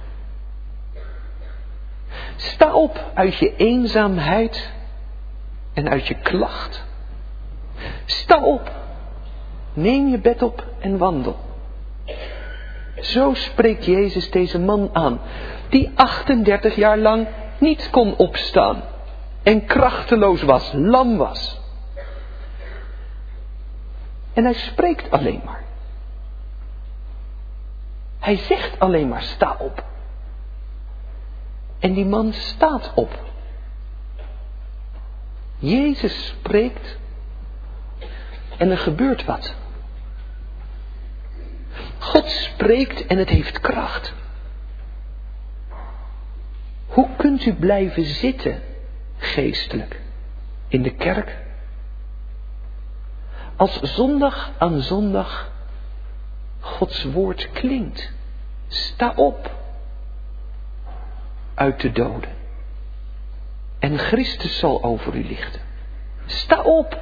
Sta op uit je eenzaamheid en uit je klacht. Sta op. Neem je bed op en wandel. Zo spreekt Jezus deze man aan, die 38 jaar lang niet kon opstaan en krachteloos was, lam was. En hij spreekt alleen maar. Hij zegt alleen maar, sta op. En die man staat op. Jezus spreekt en er gebeurt wat. God spreekt en het heeft kracht. Hoe kunt u blijven zitten, geestelijk, in de kerk, als zondag aan zondag Gods woord klinkt? Sta op uit de doden en Christus zal over u lichten. Sta op.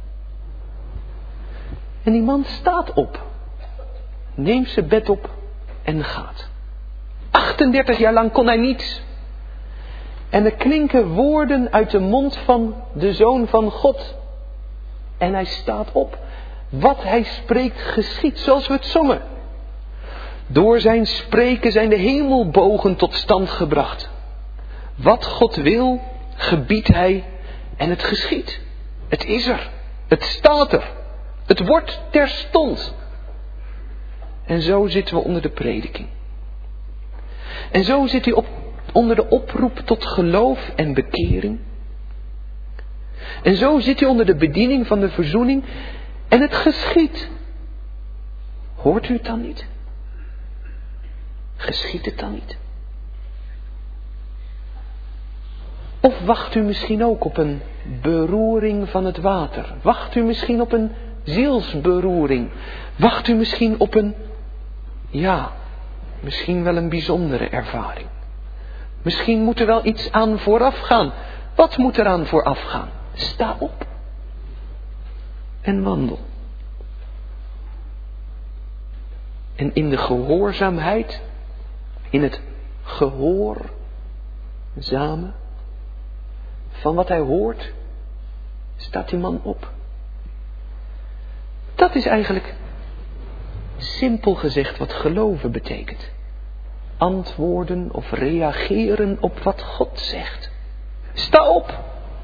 En die man staat op, neemt zijn bed op en gaat. 38 jaar lang kon hij niets. En er klinken woorden uit de mond van de Zoon van God. En hij staat op. Wat hij spreekt geschiet, zoals we het zongen. Door zijn spreken zijn de hemelbogen tot stand gebracht. Wat God wil, gebiedt hij en het geschiet. Het is er. Het staat er. Het wordt terstond. En zo zitten we onder de prediking. En zo zit u onder de oproep tot geloof en bekering. En zo zit u onder de bediening van de verzoening. En het geschiet. Hoort u het dan niet? Geschiet het dan niet? Of wacht u misschien ook op een beroering van het water? Wacht u misschien op een zielsberoering? Wacht u misschien op een, misschien wel een bijzondere ervaring? Misschien moet er wel iets aan vooraf gaan. Wat moet er aan vooraf gaan? Sta op en wandel. En in de gehoorzaamheid, in het gehoorzame van wat hij hoort, staat die man op. Dat is eigenlijk simpel gezegd wat geloven betekent. Antwoorden of reageren op wat God zegt. Sta op.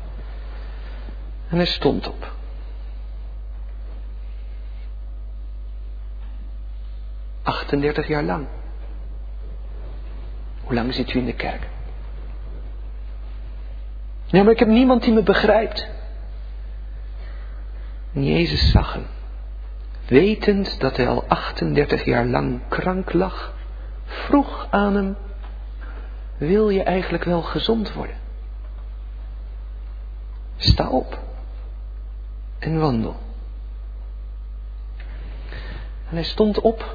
En hij stond op. ...38 jaar lang. Hoe lang zit u in de kerk? Ja, maar ik heb niemand die me begrijpt. En Jezus zag hem. Wetend dat hij al 38 jaar lang krank lag, vroeg aan hem: wil je eigenlijk wel gezond worden? Sta op en wandel. En hij stond op.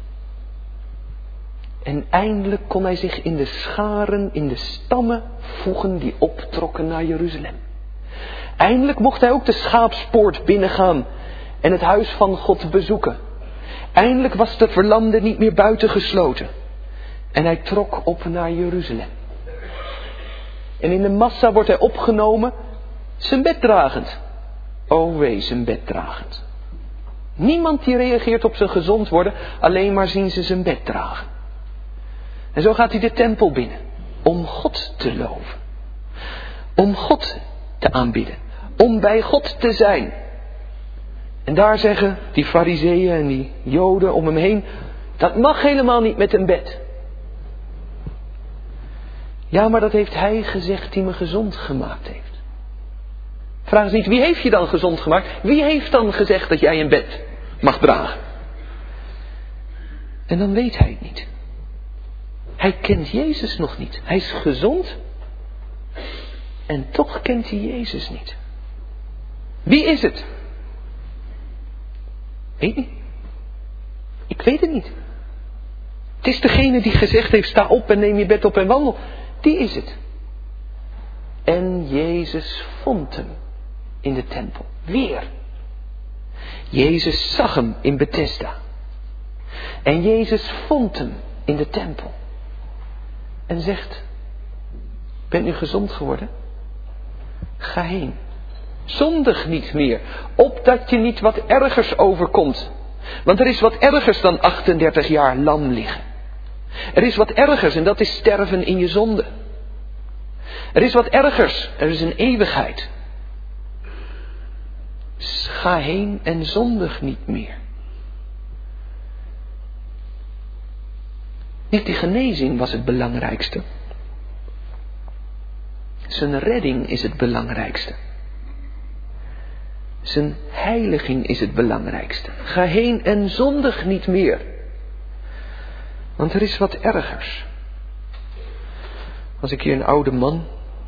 En eindelijk kon hij zich in de scharen, in de stammen voegen die optrokken naar Jeruzalem. Eindelijk mocht hij ook de schaapspoort binnengaan en het huis van God bezoeken. Eindelijk was de verlamde niet meer buitengesloten. En hij trok op naar Jeruzalem. En in de massa wordt hij opgenomen, zijn bed dragend. O wee, zijn bed dragend. Niemand die reageert op zijn gezond worden, alleen maar zien ze zijn bed dragen. En zo gaat hij de tempel binnen, om God te loven. Om God te aanbidden. Om bij God te zijn. En daar zeggen die farizeeën en die joden om hem heen: dat mag helemaal niet met een bed. Ja, maar dat heeft hij gezegd die me gezond gemaakt heeft. Vraag eens niet, wie heeft je dan gezond gemaakt? Wie heeft dan gezegd dat jij een bed mag dragen? En dan weet hij het niet. Hij kent Jezus nog niet. Hij is gezond. En toch kent hij Jezus niet. Wie is het? Weet niet. Ik weet het niet. Het is degene die gezegd heeft: sta op en neem je bed op en wandel. Die is het. En Jezus vond hem in de tempel. Weer. Jezus zag hem in Bethesda. En Jezus vond hem in de tempel. En zegt: bent u gezond geworden? Ga heen. Zondig niet meer, opdat je niet wat ergers overkomt. Want er is wat ergers dan 38 jaar lam liggen. Er is wat ergers en dat is sterven in je zonde. Er is wat ergers, er is een eeuwigheid. Ga heen en zondig niet meer. Niet die genezing was het belangrijkste. Zijn redding is het belangrijkste. Zijn heiliging is het belangrijkste. Ga heen en zondig niet meer. Want er is wat ergers. Als ik hier een oude man,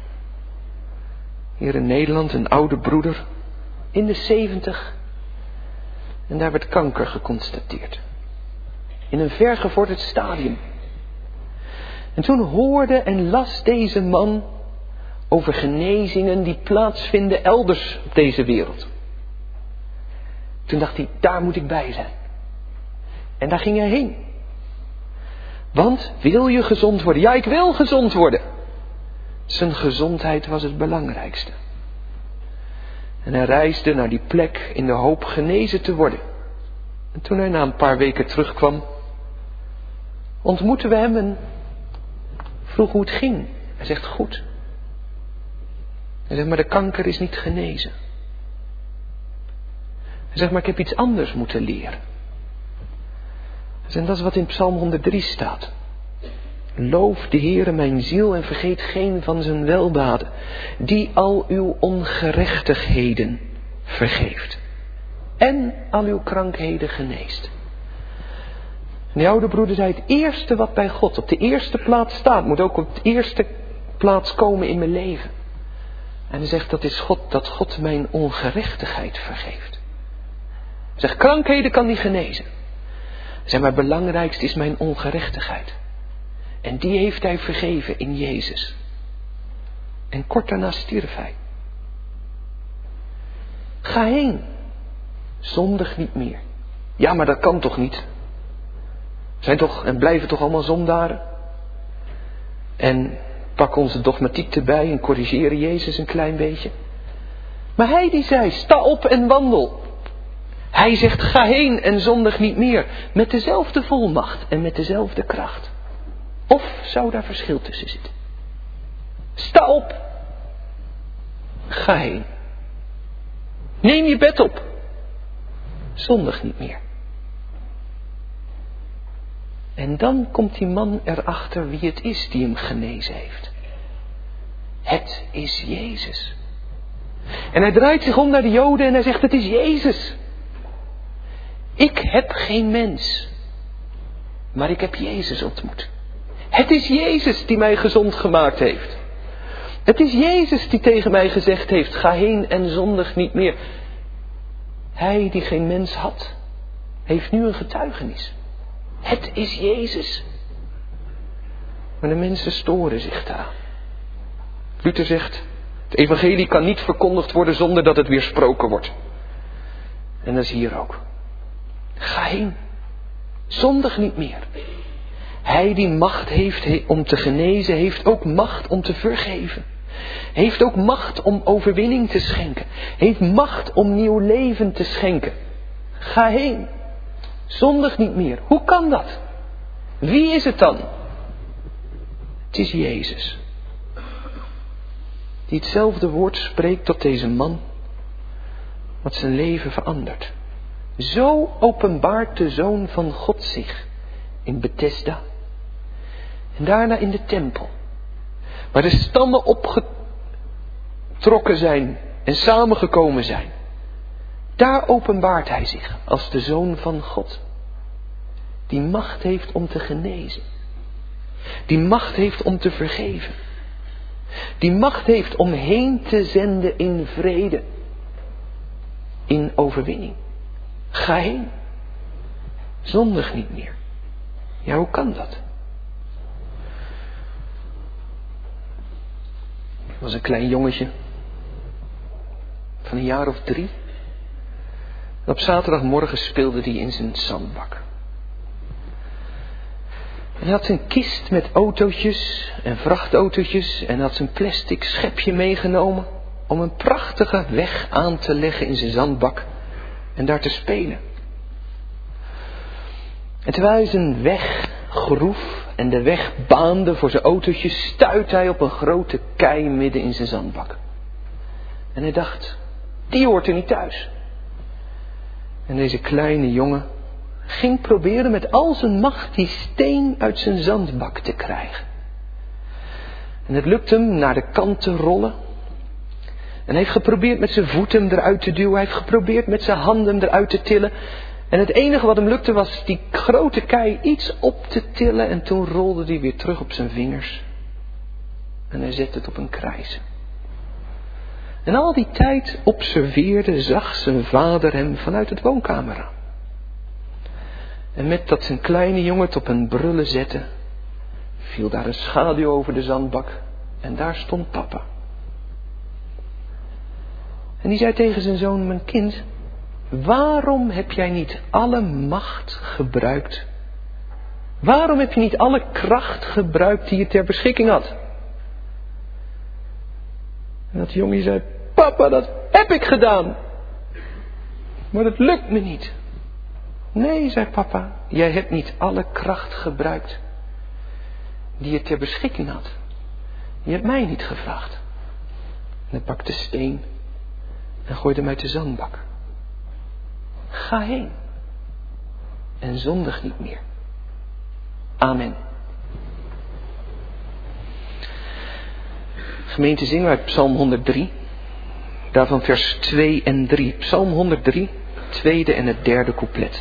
hier in Nederland, een oude broeder, in de 70, en daar werd kanker geconstateerd. In een vergevorderd stadium. En toen hoorde en las deze man over genezingen die plaatsvinden elders op deze wereld. Toen dacht hij, daar moet ik bij zijn. En daar ging hij heen. Want wil je gezond worden? Ja, ik wil gezond worden. Zijn gezondheid was het belangrijkste. En hij reisde naar die plek in de hoop genezen te worden. En toen hij na een paar weken terugkwam, ontmoetten we hem en vroeg hoe het ging. Hij zegt, goed. Hij zegt, maar de kanker is niet genezen. Hij zegt, maar ik heb iets anders moeten leren. Hij zegt, dat is wat in Psalm 103 staat. Loof de Heere mijn ziel en vergeet geen van zijn weldaden, die al uw ongerechtigheden vergeeft en al uw krankheden geneest. En die oude broeder zei, het eerste wat bij God op de eerste plaats staat, moet ook op de eerste plaats komen in mijn leven. En hij zegt, dat is God, dat God mijn ongerechtigheid vergeeft. Hij zegt, krankheden kan niet genezen. Hij zegt, maar het belangrijkste is mijn ongerechtigheid. En die heeft hij vergeven in Jezus. En kort daarna stierf hij. Ga heen. Zondig niet meer. Ja, maar dat kan toch niet? Zijn toch en blijven toch allemaal zondaren? En pak onze dogmatiek erbij en corrigeren Jezus een klein beetje. Maar hij die zei, sta op en wandel. Hij zegt, ga heen en zondig niet meer. Met dezelfde volmacht en met dezelfde kracht. Of zou daar verschil tussen zitten? Sta op. Ga heen. Neem je bed op. Zondig niet meer. En dan komt die man erachter wie het is die hem genezen heeft. Het is Jezus. En hij draait zich om naar de Joden en hij zegt, het is Jezus. Ik heb geen mens, maar ik heb Jezus ontmoet. Het is Jezus die mij gezond gemaakt heeft. Het is Jezus die tegen mij gezegd heeft, ga heen en zondig niet meer. Hij die geen mens had, heeft nu een getuigenis. Het is Jezus. Maar de mensen storen zich daar. Luther zegt, het evangelie kan niet verkondigd worden zonder dat het weersproken wordt. En dat is hier ook. Ga heen. Zondig niet meer. Hij die macht heeft om te genezen, heeft ook macht om te vergeven. Heeft ook macht om overwinning te schenken. Heeft macht om nieuw leven te schenken. Ga heen. Zondig niet meer. Hoe kan dat? Wie is het dan? Het is Jezus. Die hetzelfde woord spreekt tot deze man, wat zijn leven verandert. Zo openbaart de Zoon van God zich in Bethesda. En daarna in de tempel. Waar de stammen opgetrokken zijn en samengekomen zijn. Daar openbaart hij zich als de Zoon van God. Die macht heeft om te genezen. Die macht heeft om te vergeven. Die macht heeft om heen te zenden in vrede. In overwinning. Ga heen. Zondig niet meer. Ja, hoe kan dat? Er was een klein jongetje. Van een jaar of 3. En op zaterdagmorgen speelde hij in zijn zandbak. En hij had zijn kist met autootjes en vrachtautootjes. En had zijn plastic schepje meegenomen. Om een prachtige weg aan te leggen in zijn zandbak. En daar te spelen. En terwijl hij zijn weg groef en de weg baande voor zijn autootjes, stuitte hij op een grote kei midden in zijn zandbak. En hij dacht, die hoort er niet thuis. En deze kleine jongen ging proberen met al zijn macht die steen uit zijn zandbak te krijgen. En het lukte hem naar de kant te rollen. En hij heeft geprobeerd met zijn voeten hem eruit te duwen. Hij heeft geprobeerd met zijn handen hem eruit te tillen. En het enige wat hem lukte was die grote kei iets op te tillen. En toen rolde hij weer terug op zijn vingers. En hij zette het op een krijs. En al die tijd observeerde, zag zijn vader hem vanuit het woonkamerraam. En met dat zijn kleine jongen het op een brullen zette, viel daar een schaduw over de zandbak. En daar stond papa. En die zei tegen zijn zoon: mijn kind, waarom heb jij niet alle macht gebruikt? Waarom heb je niet alle kracht gebruikt die je ter beschikking had? En dat jongen zei: papa, dat heb ik gedaan. Maar dat lukt me niet. Nee, zei papa, jij hebt niet alle kracht gebruikt die je ter beschikking had. Je hebt mij niet gevraagd. En hij pakte steen en gooide hem uit de zandbak. Ga heen en zondig niet meer. Amen. Gemeente, zingen uit Psalm 103. Daarvan vers 2 en 3. Psalm 103, tweede en het derde couplet.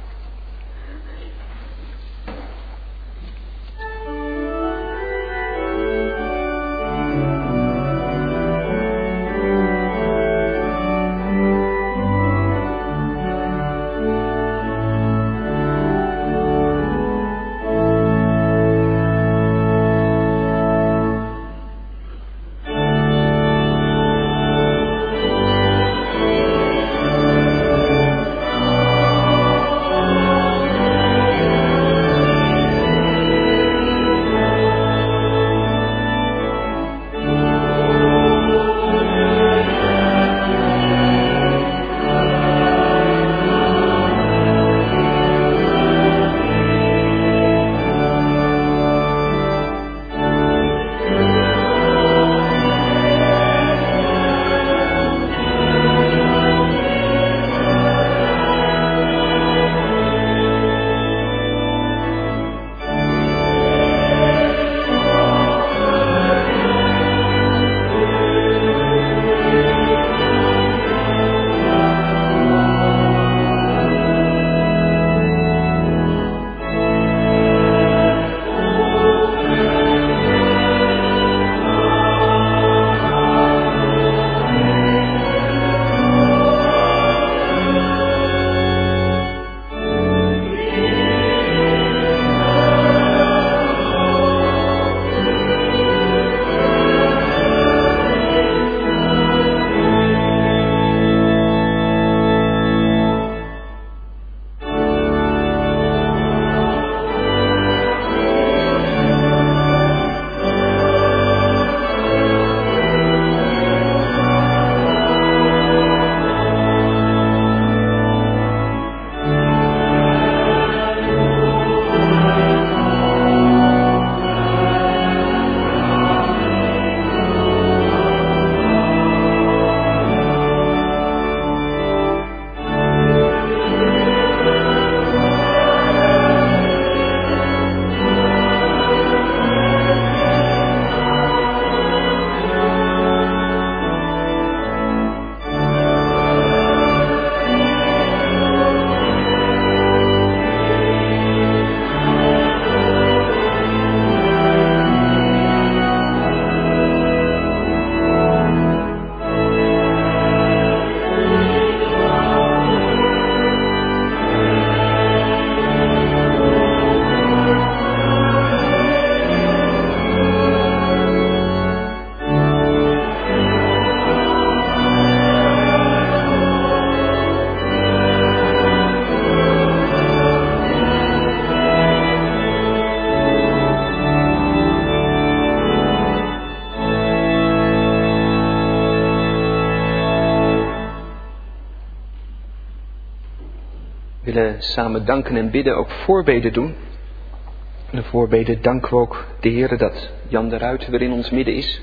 willen samen danken en bidden, ook voorbeden doen. En de voorbeden danken we ook de Heere dat Jan de Ruiter weer in ons midden is.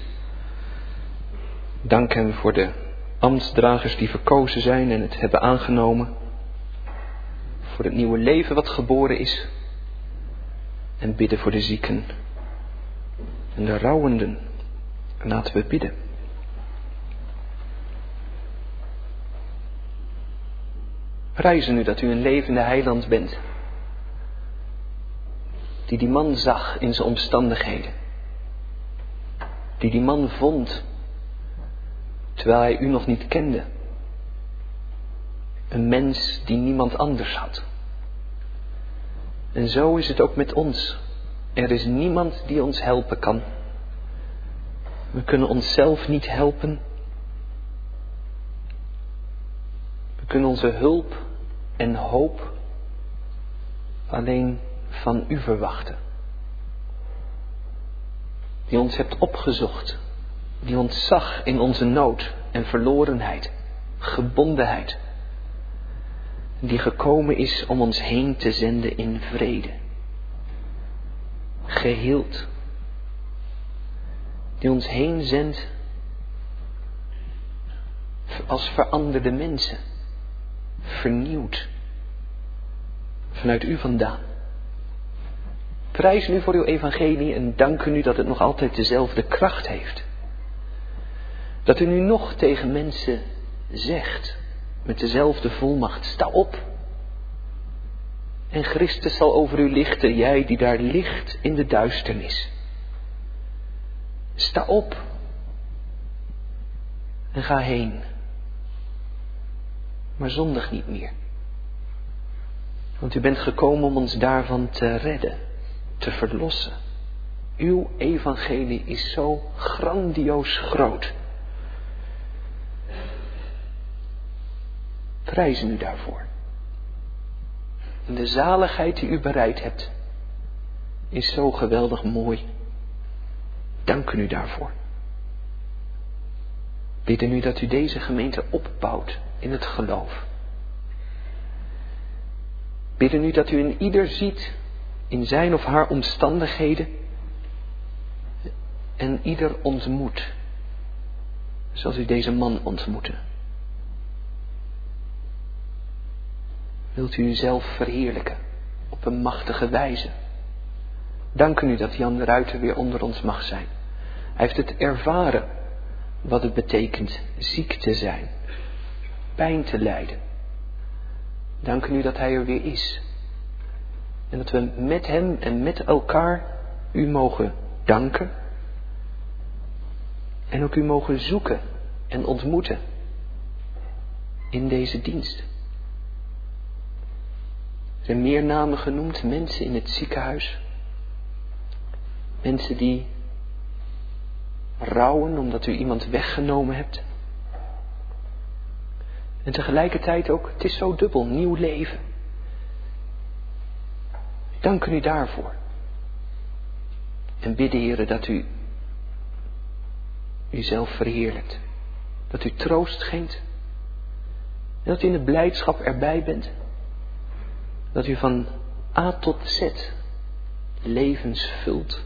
Dank hem voor de ambtsdragers die verkozen zijn en het hebben aangenomen. Voor het nieuwe leven wat geboren is. En bidden voor de zieken en de rouwenden. En laten we bidden. Prijzen u dat u een levende heiland bent. Die man zag in zijn omstandigheden. Die man vond terwijl hij u nog niet kende. Een mens die niemand anders had. En zo is het ook met ons. Er is niemand die ons helpen kan. We kunnen onszelf niet helpen. We kunnen onze hulp en hoop alleen van u verwachten. Die ons hebt opgezocht. Die ons zag in onze nood en verlorenheid, gebondenheid. Die gekomen is om ons heen te zenden in vrede. Geheeld. Die ons heen zendt als veranderde mensen. Vernieuwd. Vanuit u vandaan. Prijs u voor uw evangelie en dank u dat het nog altijd dezelfde kracht heeft. Dat u nu nog tegen mensen zegt, met dezelfde volmacht, sta op. En Christus zal over u lichten, jij die daar ligt in de duisternis. Sta op. En ga heen. Maar zondig niet meer. Want u bent gekomen om ons daarvan te redden, te verlossen. Uw evangelie is zo grandioos groot. Prijzen u daarvoor. En de zaligheid die u bereid hebt, is zo geweldig mooi. Dank u daarvoor. Bidden u dat u deze gemeente opbouwt in het geloof. Bidden u dat u in ieder ziet in zijn of haar omstandigheden en ieder ontmoet, zoals u deze man ontmoette. Wilt u uzelf verheerlijken op een machtige wijze. Dank u dat Jan de Ruiter weer onder ons mag zijn. Hij heeft het ervaren wat het betekent ziek te zijn, pijn te lijden. Dank u dat hij er weer is. En dat we met hem en met elkaar u mogen danken. En ook u mogen zoeken en ontmoeten in deze dienst. Er zijn meer namen genoemd, mensen in het ziekenhuis. Mensen die rouwen omdat u iemand weggenomen hebt. En tegelijkertijd ook, het is zo dubbel, nieuw leven. Dank u daarvoor. En bidden, Heere, dat u uzelf verheerlijkt. Dat u troost schenkt. En dat u in de blijdschap erbij bent. Dat u van A tot Z levens vult.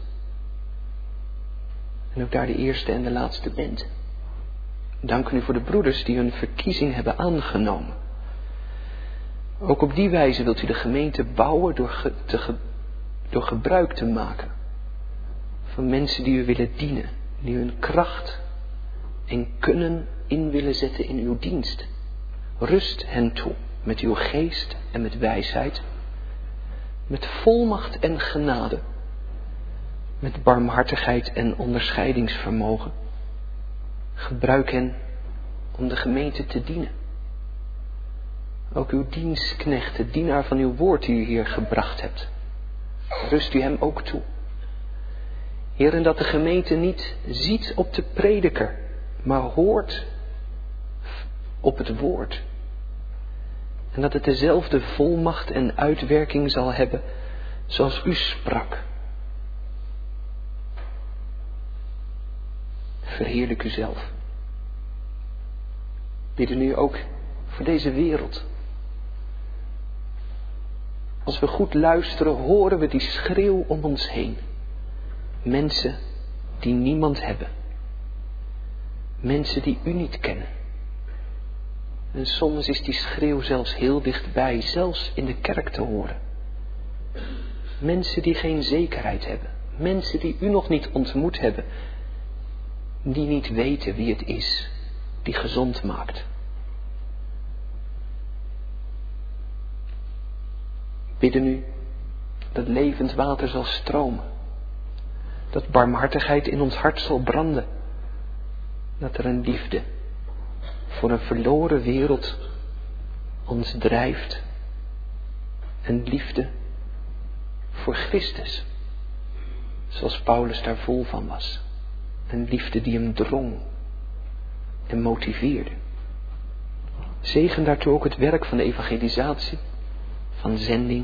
En ook daar de eerste en de laatste bent. Dank u voor de broeders die hun verkiezing hebben aangenomen. Ook op die wijze wilt u de gemeente bouwen door gebruik te maken van mensen die u willen dienen. Die hun kracht en kunnen in willen zetten in uw dienst. Rust hen toe met uw geest en met wijsheid. Met volmacht en genade. Met barmhartigheid en onderscheidingsvermogen. Gebruik hen om de gemeente te dienen. Ook uw dienstknecht, de dienaar van uw woord die u hier gebracht hebt. Rust u hem ook toe. Heer, en dat de gemeente niet ziet op de prediker, maar hoort op het woord. En dat het dezelfde volmacht en uitwerking zal hebben zoals u sprak. Verheerlijk uzelf. Bidden u ook voor deze wereld. Als we goed luisteren, horen we die schreeuw om ons heen. Mensen die niemand hebben. Mensen die u niet kennen. En soms is die schreeuw zelfs heel dichtbij, zelfs in de kerk te horen. Mensen die geen zekerheid hebben. Mensen die u nog niet ontmoet hebben. Die niet weten wie het is die gezond maakt. Bidden u dat levend water zal stromen. Dat barmhartigheid in ons hart zal branden. Dat er een liefde voor een verloren wereld ons drijft. Een liefde voor Christus. Zoals Paulus daar vol van was. Een liefde die hem drong en motiveerde. Zegen daartoe ook het werk van de evangelisatie, van zending.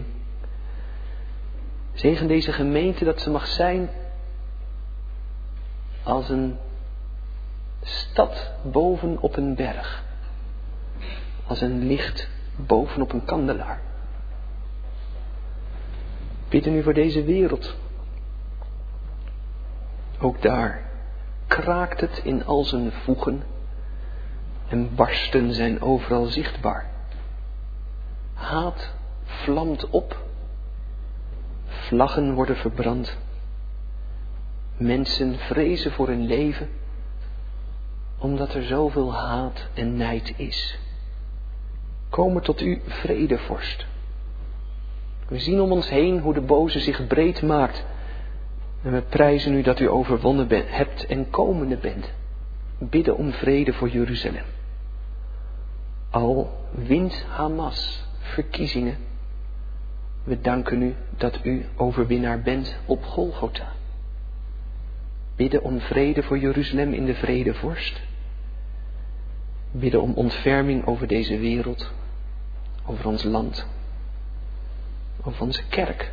Zegen deze gemeente dat ze mag zijn als een stad boven op een berg. Als een licht boven op een kandelaar. Bidden u voor deze wereld. Ook daar kraakt het in al zijn voegen en barsten zijn overal zichtbaar. Haat vlamt op. Vlaggen worden verbrand. Mensen vrezen voor hun leven, omdat er zoveel haat en nijd is. Komen tot u, vredevorst. We zien om ons heen hoe de boze zich breed maakt. En we prijzen u dat u overwonnen hebt en komende bent. Bidden om vrede voor Jeruzalem. Al wint Hamas verkiezingen. We danken u dat u overwinnaar bent op Golgotha. Bidden om vrede voor Jeruzalem in de vredevorst. Bidden om ontferming over deze wereld. Over ons land. Over onze kerk.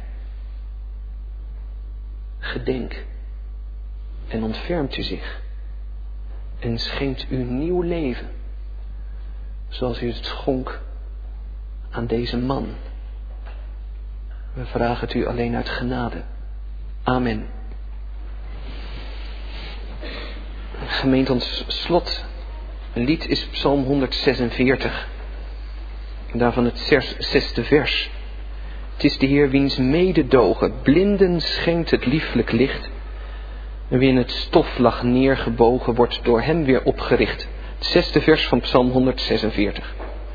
Gedenk en ontfermt u zich. En schenkt u nieuw leven. Zoals u het schonk aan deze man. We vragen het u alleen uit genade. Amen. Gemeente, ons slotlied is Psalm 146. En daarvan het 6e vers. Het is de Heer wiens mededogen blinden schenkt het lieflijk licht. En wie in het stof lag neergebogen wordt door hem weer opgericht. Het 6e vers van Psalm 146.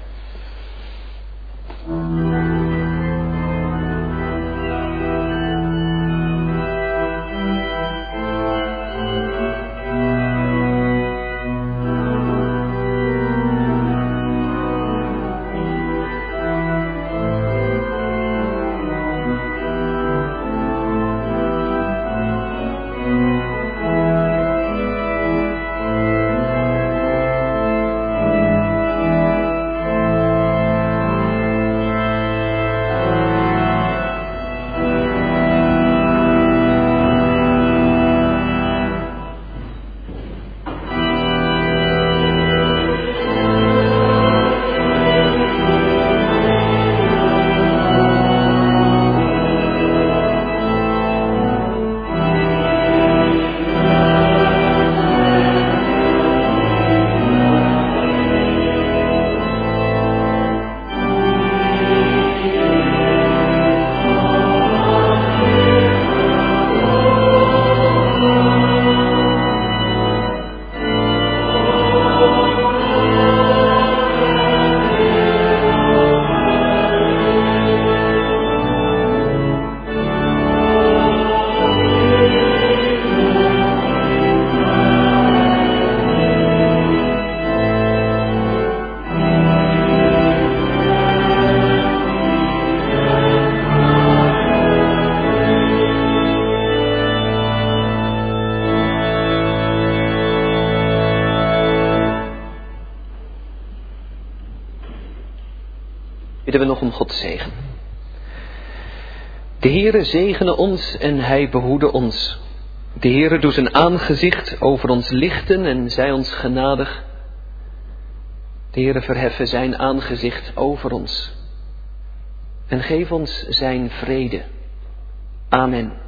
Bidden we nog om Gods zegen. De Heere zegene ons en hij behoede ons. De Heere doet zijn aangezicht over ons lichten en zij ons genadig. De Heere verheffen zijn aangezicht over ons en geef ons zijn vrede. Amen.